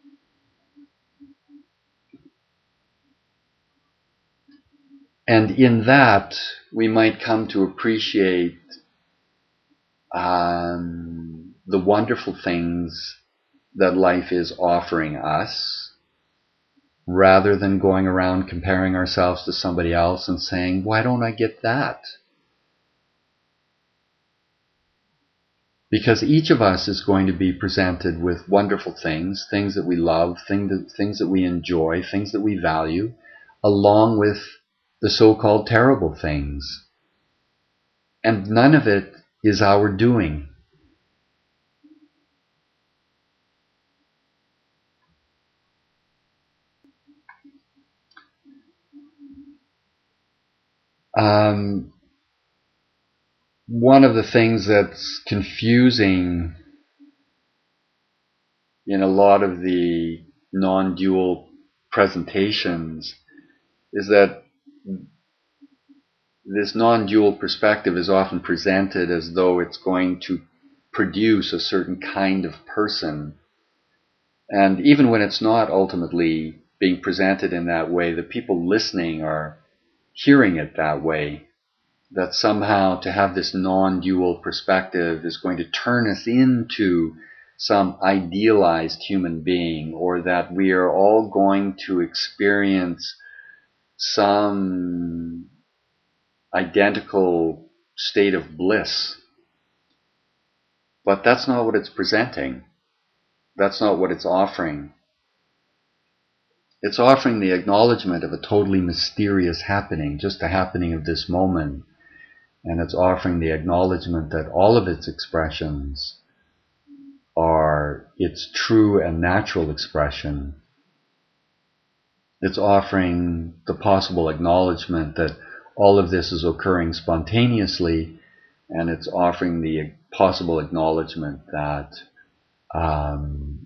And in that, we might come to appreciate um, the wonderful things that life is offering us, rather than going around comparing ourselves to somebody else and saying, why don't I get that? Because each of us is going to be presented with wonderful things, things that we love, things that, things that we enjoy, things that we value, along with the so-called terrible things. And none of it is our doing. Um, one of the things that's confusing in a lot of the non-dual presentations is that this non-dual perspective is often presented as though it's going to produce a certain kind of person. And even when it's not ultimately being presented in that way, the people listening are hearing it that way. That somehow to have this non-dual perspective is going to turn us into some idealized human being, or that we are all going to experience some identical state of bliss. But that's not what it's presenting. That's not what it's offering. It's offering the acknowledgement of a totally mysterious happening, just a happening of this moment. And it's offering the acknowledgement that all of its expressions are its true and natural expression. It's offering the possible acknowledgement that all of this is occurring spontaneously, and it's offering the possible acknowledgement that um,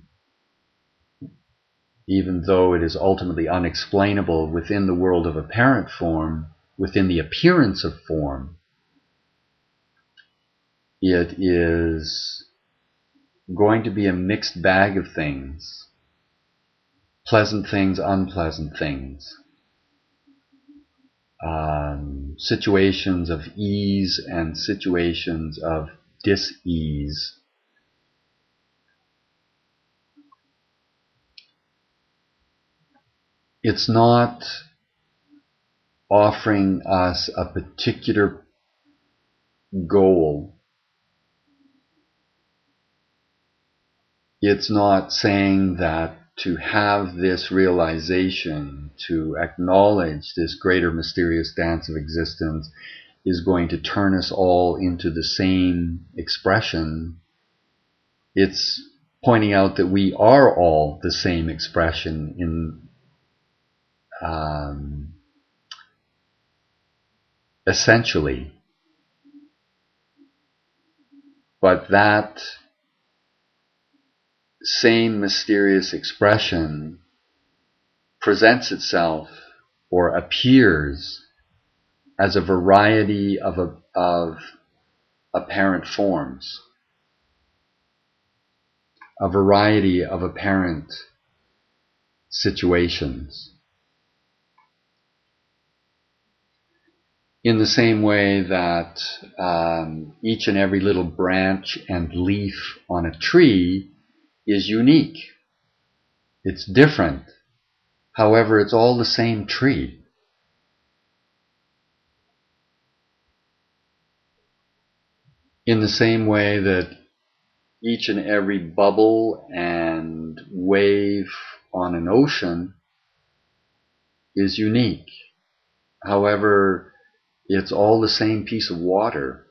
even though it is ultimately unexplainable within the world of apparent form, within the appearance of form, it is going to be a mixed bag of things. Pleasant things, unpleasant things. Um, situations of ease and situations of dis-ease. It's not offering us a particular goal. It's not saying that to have this realization, to acknowledge this greater mysterious dance of existence, is going to turn us all into the same expression. It's pointing out that we are all the same expression in um, essentially. But that same mysterious expression presents itself or appears as a variety of, of apparent forms, a variety of apparent situations. In the same way that um, each and every little branch and leaf on a tree is unique. It's different. However, it's all the same tree. In the same way that each and every bubble and wave on an ocean is unique. However, it's all the same piece of water.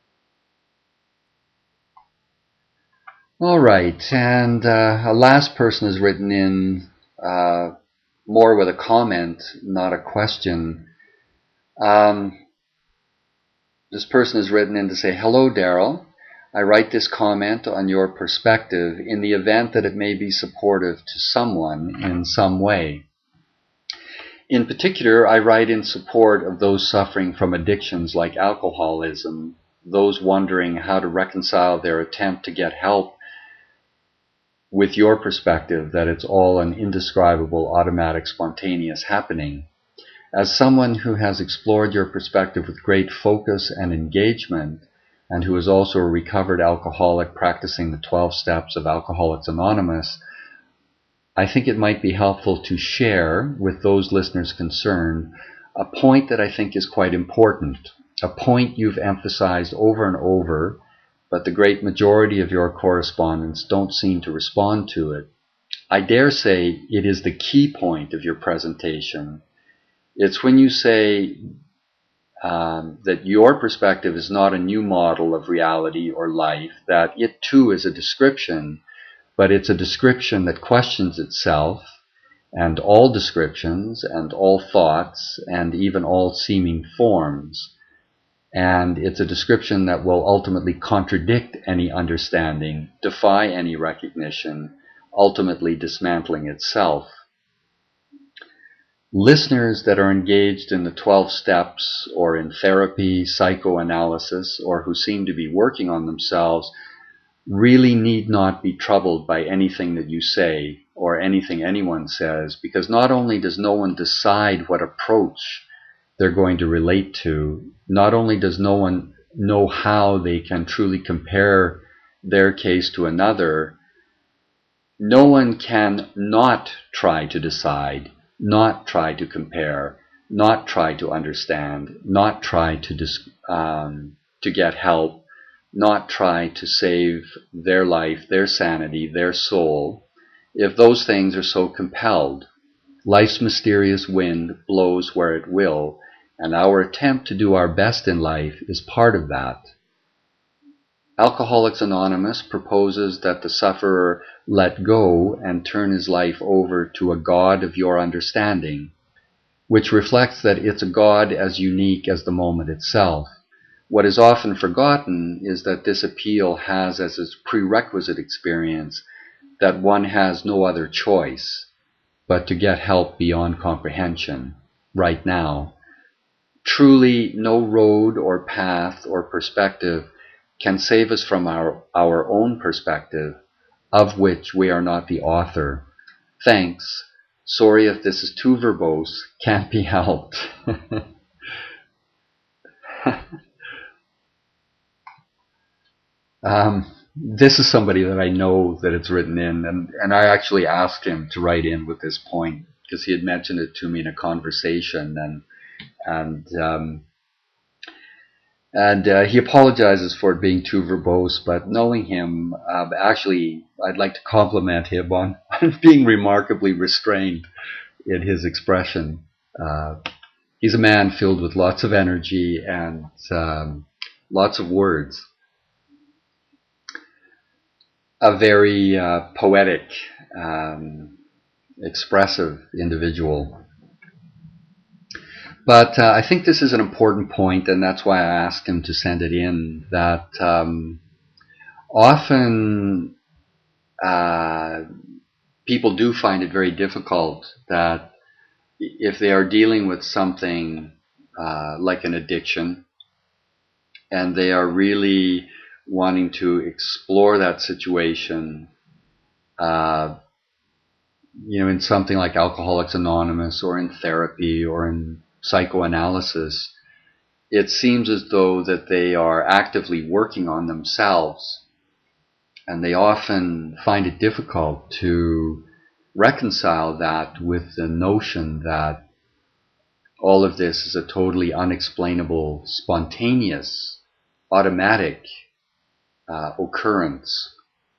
All right, and uh, a last person has written in uh, more with a comment, not a question. Um, this person has written in to say, "Hello, Daryl. I write this comment on your perspective in the event that it may be supportive to someone in some way. In particular, I write in support of those suffering from addictions like alcoholism, those wondering how to reconcile their attempt to get help with your perspective that it's all an indescribable, automatic, spontaneous happening. As someone who has explored your perspective with great focus and engagement, and who is also a recovered alcoholic practicing the twelve steps of Alcoholics Anonymous, I think it might be helpful to share with those listeners concerned a point that I think is quite important, a point you've emphasized over and over, but the great majority of your correspondents don't seem to respond to it. I dare say it is the key point of your presentation. It's when you say um, that your perspective is not a new model of reality or life, that it too is a description, but it's a description that questions itself and all descriptions and all thoughts and even all seeming forms. And it's a description that will ultimately contradict any understanding, defy any recognition, ultimately dismantling itself. Listeners that are engaged in the twelve steps or in therapy, psychoanalysis, or who seem to be working on themselves really need not be troubled by anything that you say or anything anyone says, because not only does no one decide what approach they're going to relate to, not only does no one know how they can truly compare their case to another, no one can not try to decide, not try to compare, not try to understand, not try to dis- um, to get help, not try to save their life, their sanity, their soul, if those things are so compelled. Life's mysterious wind blows where it will, and our attempt to do our best in life is part of that. Alcoholics Anonymous proposes that the sufferer let go and turn his life over to a God of your understanding, which reflects that it's a God as unique as the moment itself. What is often forgotten is that this appeal has as its prerequisite experience that one has no other choice but to get help beyond comprehension, right now. Truly, no road or path or perspective can save us from our, our own perspective, of which we are not the author. Thanks. Sorry if this is too verbose. Can't be helped. um, this is somebody that I know that it's written in, and, and I actually asked him to write in with this point because he had mentioned it to me in a conversation, and and um, And uh, he apologizes for it being too verbose, but knowing him, uh, actually, I'd like to compliment him on being remarkably restrained in his expression. Uh, he's a man filled with lots of energy and um, lots of words. A very uh, poetic, um, expressive individual. But uh, I think this is an important point, and that's why I asked him to send it in, that um, often uh, people do find it very difficult that if they are dealing with something uh, like an addiction, and they are really wanting to explore that situation, uh, you know, in something like Alcoholics Anonymous or in therapy or in psychoanalysis, it seems as though that they are actively working on themselves, and they often find it difficult to reconcile that with the notion that all of this is a totally unexplainable, spontaneous, automatic uh, occurrence.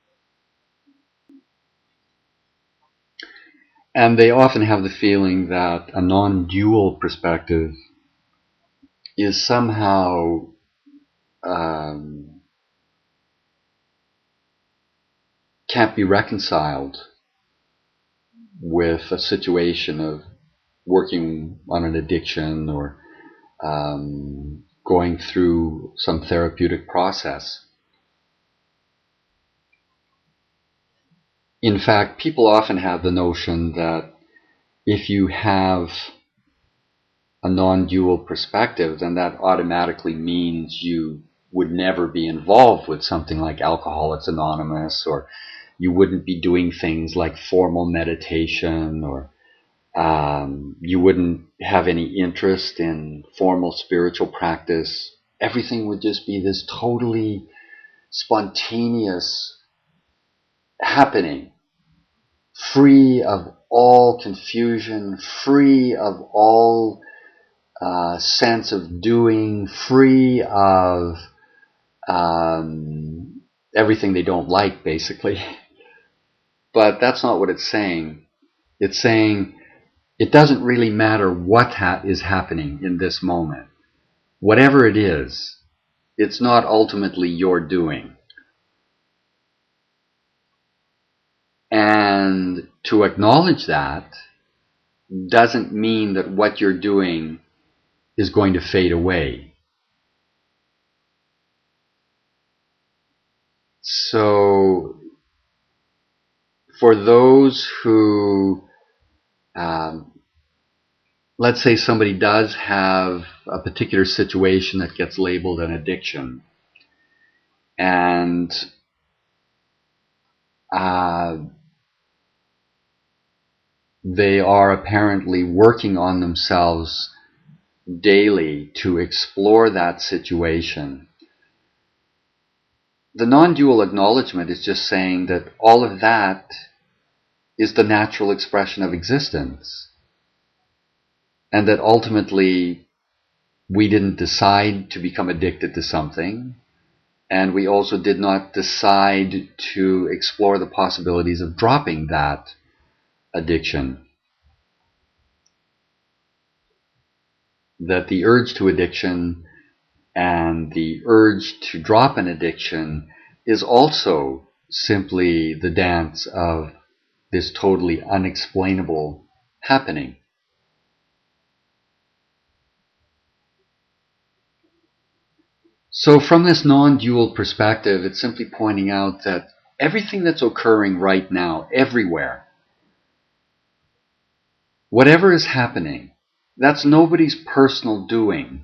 And they often have the feeling that a non-dual perspective is somehow um, can't be reconciled with a situation of working on an addiction or um, going through some therapeutic process. In fact, people often have the notion that if you have a non-dual perspective, then that automatically means you would never be involved with something like Alcoholics Anonymous, or you wouldn't be doing things like formal meditation, or um, you wouldn't have any interest in formal spiritual practice. Everything would just be this totally spontaneous happening, free of all confusion, free of all uh, sense of doing, free of um, everything they don't like, basically. But that's not what it's saying. It's saying it doesn't really matter what ha- is happening in this moment. Whatever it is, it's not ultimately your doing. And to acknowledge that doesn't mean that what you're doing is going to fade away. So, for those who, um, let's say somebody does have a particular situation that gets labeled an addiction, and uh, they are apparently working on themselves daily to explore that situation. The non-dual acknowledgement is just saying that all of that is the natural expression of existence, and that ultimately we didn't decide to become addicted to something, and we also did not decide to explore the possibilities of dropping that addiction. That the urge to addiction and the urge to drop an addiction is also simply the dance of this totally unexplainable happening. So from this non-dual perspective, it's simply pointing out that everything that's occurring right now, everywhere, whatever is happening, that's nobody's personal doing.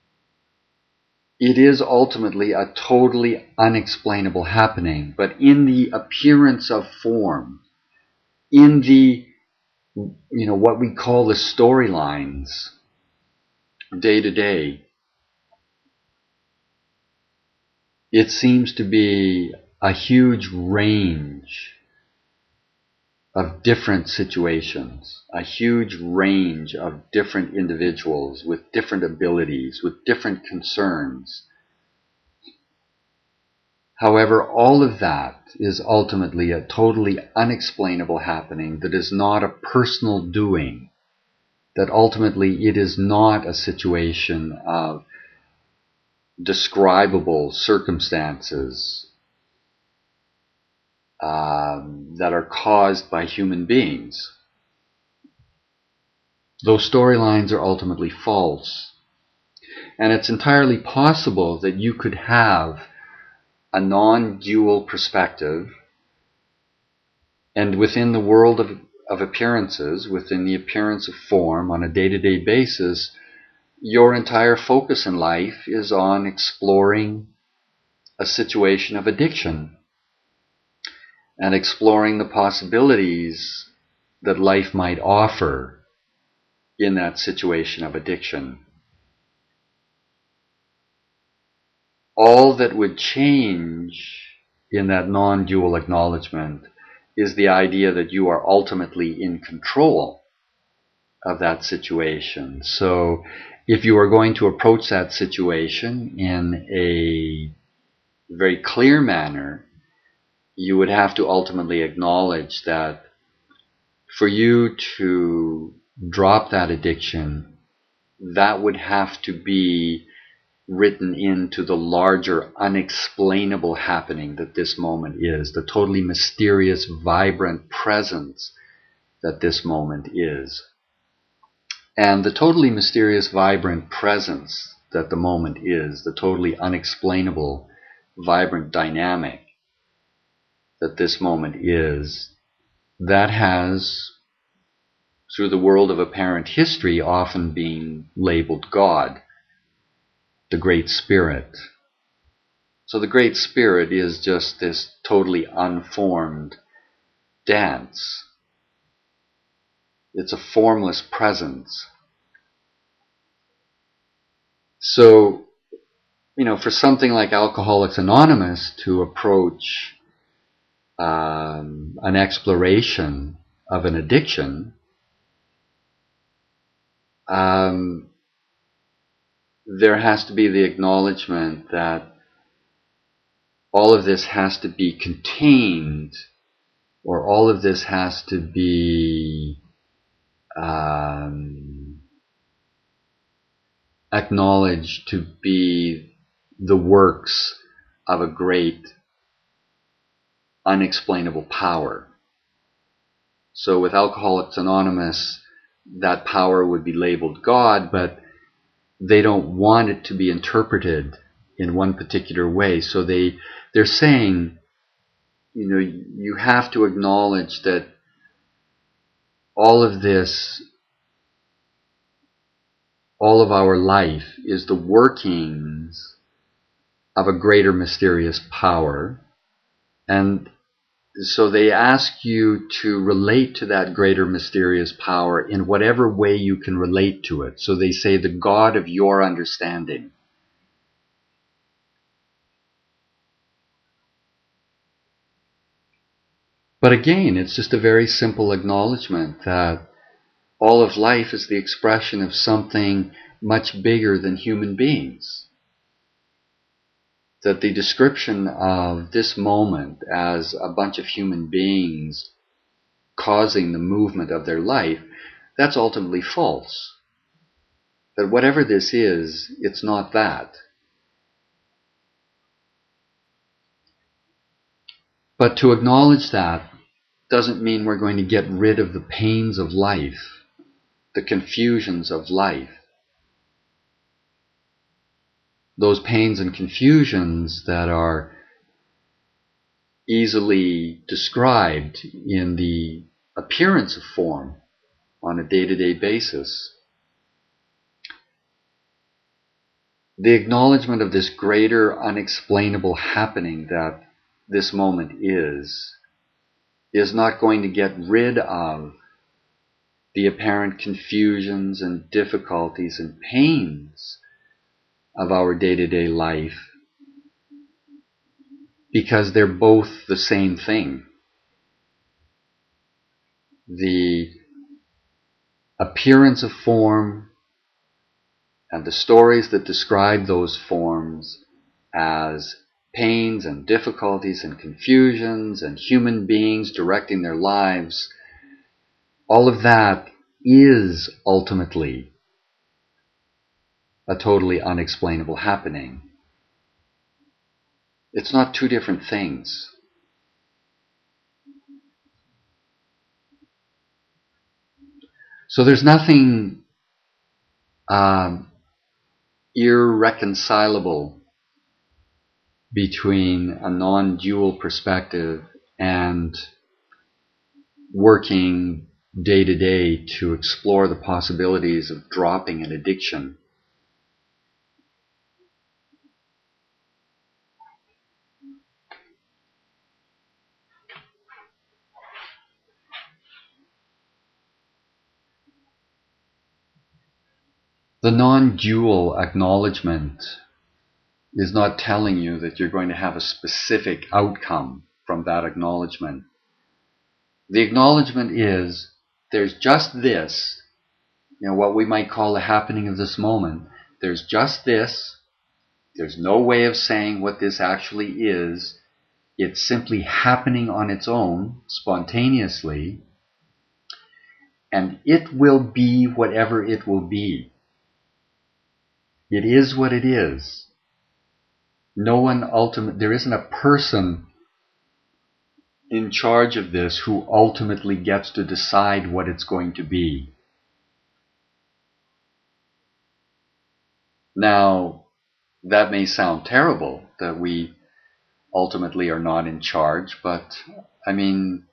It is ultimately a totally unexplainable happening, but in the appearance of form, in the, you know, what we call the storylines, day to day, it seems to be a huge range of different situations, a huge range of different individuals with different abilities, with different concerns. However, all of that is ultimately a totally unexplainable happening that is not a personal doing, that ultimately it is not a situation of describable circumstances um, that are caused by human beings. Those storylines are ultimately false. And it's entirely possible that you could have a non-dual perspective, and within the world of, of appearances, within the appearance of form on a day-to-day basis, your entire focus in life is on exploring a situation of addiction and exploring the possibilities that life might offer in that situation of addiction. all that would change in that non-dual acknowledgement is the idea that you are ultimately in control of that situation. So if you are going to approach that situation in a very clear manner, you would have to ultimately acknowledge that for you to drop that addiction, that would have to be written into the larger unexplainable happening that this moment is, the totally mysterious, vibrant presence that this moment is. And the totally mysterious, vibrant presence that the moment is, the totally unexplainable, vibrant dynamic that this moment is, that has, through the world of apparent history, often been labeled God, the Great Spirit. So the Great Spirit is just this totally unformed dance. It's a formless presence. So, you know, for something like Alcoholics Anonymous to approach um, an exploration of an addiction, um, there has to be the acknowledgement that all of this has to be contained, or all of this has to be um, acknowledged to be the works of a great unexplainable power. So with Alcoholics Anonymous, that power would be labeled God, but they don't want it to be interpreted in one particular way. So they, they're saying, you know, you have to acknowledge that all of this, all of our life is the workings of a greater mysterious power. And so they ask you to relate to that greater mysterious power in whatever way you can relate to it. So they say the God of your understanding. But again, it's just a very simple acknowledgement that all of life is the expression of something much bigger than human beings. That the description of this moment as a bunch of human beings causing the movement of their life, that's ultimately false. That whatever this is, it's not that. But to acknowledge that doesn't mean we're going to get rid of the pains of life, the confusions of life. Those pains and confusions that are easily described in the appearance of form on a day-to-day basis. The acknowledgement of this greater unexplainable happening that this moment is, is not going to get rid of the apparent confusions and difficulties and pains of our day-to-day life, because they're both the same thing. The appearance of form and the stories that describe those forms as pains and difficulties and confusions and human beings directing their lives, all of that is ultimately a totally unexplainable happening. It's not two different things. So there's nothing um, irreconcilable between a non-dual perspective and working day to day to explore the possibilities of dropping an addiction. The non-dual acknowledgement is not telling you that you're going to have a specific outcome from that acknowledgement. The acknowledgement is there's just this, you know, what we might call the happening of this moment. There's just this. There's no way of saying what this actually is. It's simply happening on its own, spontaneously, and it will be whatever it will be. It is what it is. No one ultimate, there isn't a person in charge of this who ultimately gets to decide what it's going to be. Now, that may sound terrible, that we ultimately are not in charge, but I mean,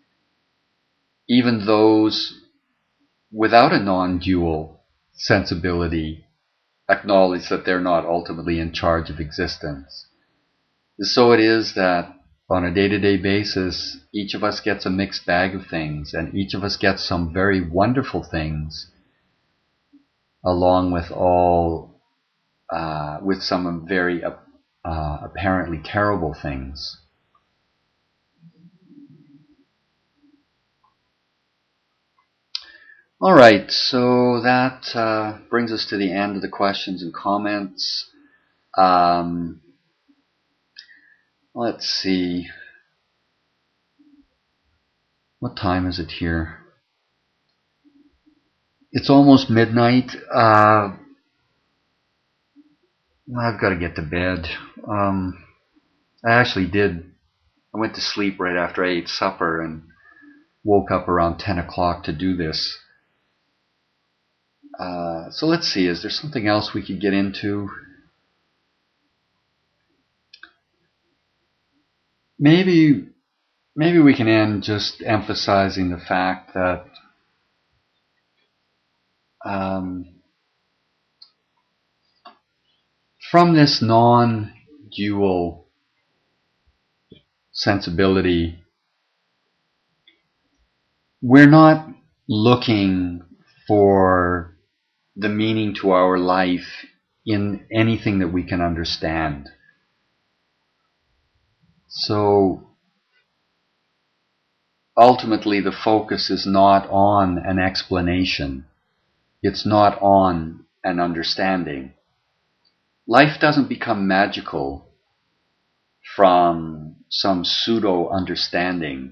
even those without a non-dual sensibility acknowledge that they're not ultimately in charge of existence. So it is that on a day-to-day basis, each of us gets a mixed bag of things, and each of us gets some very wonderful things, along with all, uh, with some very uh, uh, apparently terrible things. All right, so that uh, brings us to the end of the questions and comments. Um, let's see. What time is it here? It's almost midnight. Uh, I've got to get to bed. Um, I actually did. I went to sleep right after I ate supper and woke up around ten o'clock to do this. Uh, so let's see, is there something else we could get into? Maybe, maybe we can end just emphasizing the fact that um, from this non-dual sensibility, we're not looking for the meaning to our life in anything that we can understand. So ultimately the focus is not on an explanation. It's not on an understanding. Life doesn't become magical from some pseudo-understanding,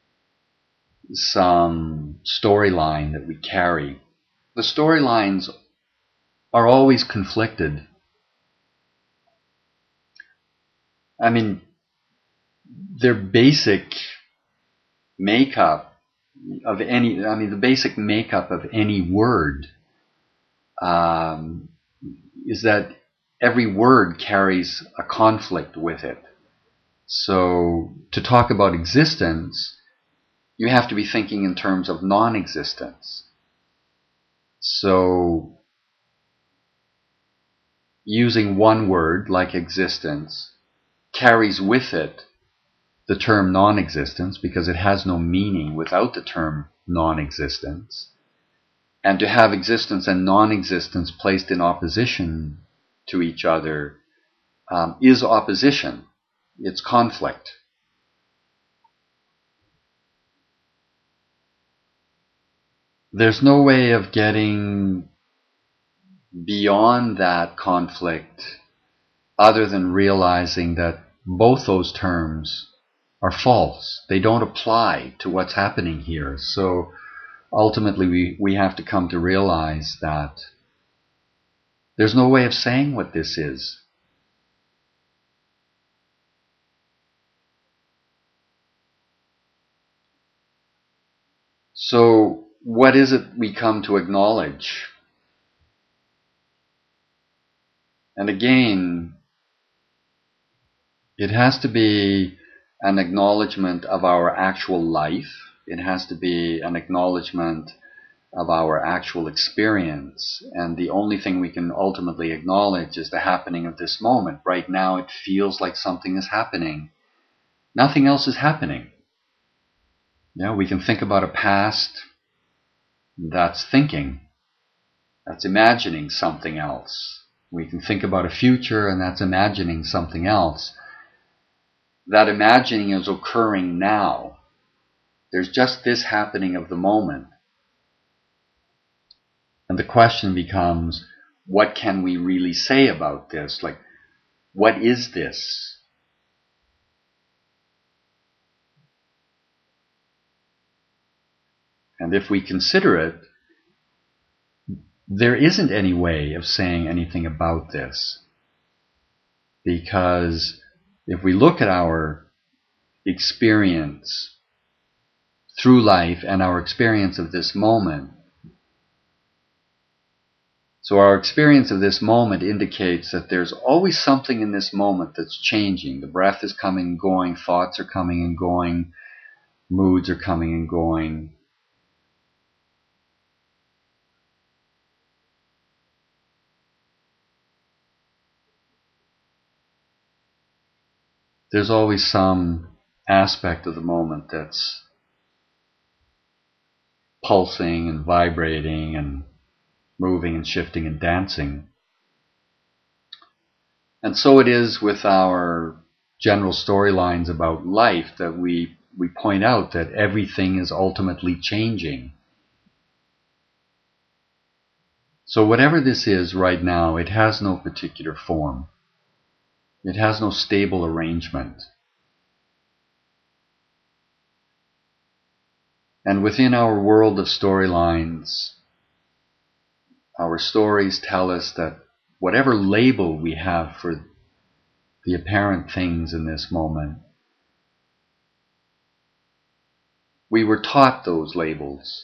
some storyline that we carry. The storylines are always conflicted. I mean, their basic makeup of any, I mean, the basic makeup of any word um, is that every word carries a conflict with it. So to talk about existence, you have to be thinking in terms of non-existence. So using one word like existence carries with it the term non-existence, because it has no meaning without the term non-existence. And to have existence and non-existence placed in opposition to each other um, is opposition. It's conflict. There's no way of getting beyond that conflict other than realizing that both those terms are false. They don't apply to what's happening here. So ultimately we, we have to come to realize that there's no way of saying what this is. So what is it we come to acknowledge? And again, it has to be an acknowledgement of our actual life. It has to be an acknowledgement of our actual experience. And the only thing we can ultimately acknowledge is the happening of this moment. Right now it feels like something is happening. Nothing else is happening. Yeah, we can think about a past. That's thinking. That's imagining something else. We can think about a future, and that's imagining something else. That imagining is occurring now. There's just this happening of the moment. And the question becomes, what can we really say about this? Like, what is this? And if we consider it, there isn't any way of saying anything about this. Because if we look at our experience through life and our experience of this moment, so our experience of this moment indicates that there's always something in this moment that's changing. The breath is coming and going, thoughts are coming and going, moods are coming and going. There's always some aspect of the moment that's pulsing and vibrating and moving and shifting and dancing. And so it is with our general storylines about life that we, we point out that everything is ultimately changing. So whatever this is right now, it has no particular form. It has no stable arrangement. And within our world of storylines, our stories tell us that whatever label we have for the apparent things in this moment, we were taught those labels.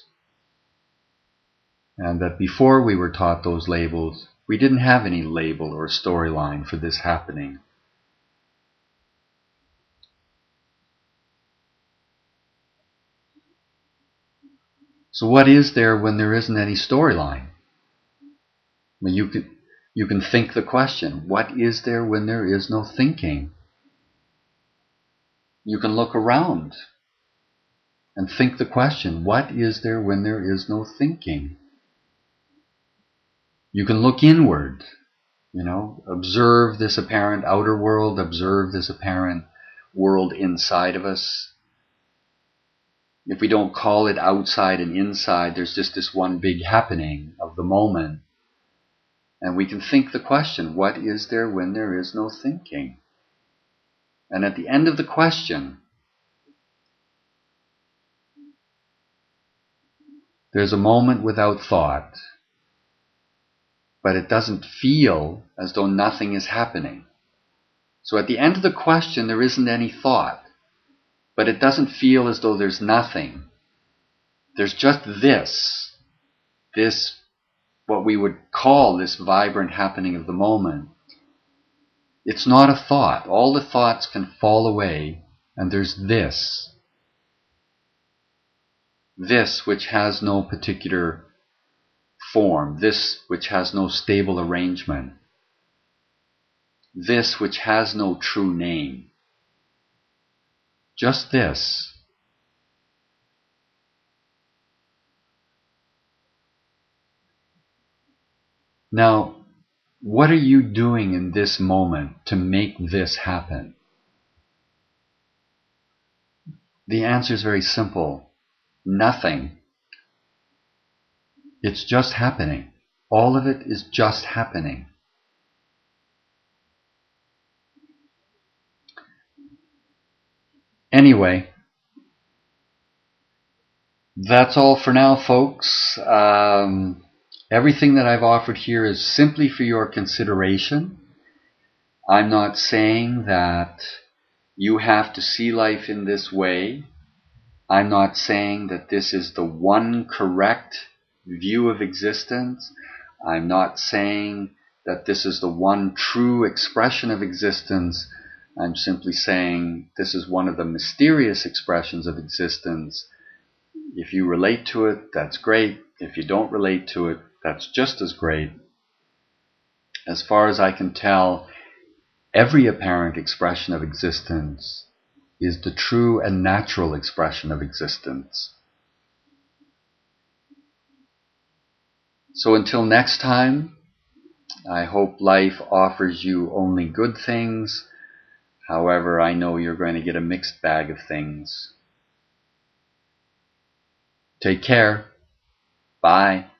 And that before we were taught those labels, we didn't have any label or storyline for this happening. So what is there when there isn't any storyline? I mean, you can, you can think the question, what is there when there is no thinking? You can look around and think the question, what is there when there is no thinking? You can look inward, you know, observe this apparent outer world, observe this apparent world inside of us. If we don't call it outside and inside, there's just this one big happening of the moment. And we can think the question, what is there when there is no thinking? And at the end of the question, there's a moment without thought, but it doesn't feel as though nothing is happening. So at the end of the question, there isn't any thought, but it doesn't feel as though there's nothing. There's just this, this, what we would call this vibrant happening of the moment. It's not a thought. All the thoughts can fall away, and there's this. This which has no particular form. This which has no stable arrangement. This which has no true name. Just this. Now, what are you doing in this moment to make this happen? The answer is very simple. Nothing. It's just happening. All of it is just happening. Anyway, that's all for now, folks. Um, everything that I've offered here is simply for your consideration. I'm not saying that you have to see life in this way. I'm not saying that this is the one correct view of existence. I'm not saying that this is the one true expression of existence. I'm simply saying this is one of the mysterious expressions of existence. If you relate to it, that's great. If you don't relate to it, that's just as great. As far as I can tell, every apparent expression of existence is the true and natural expression of existence. So until next time, I hope life offers you only good things. However, I know you're going to get a mixed bag of things. Take care. Bye.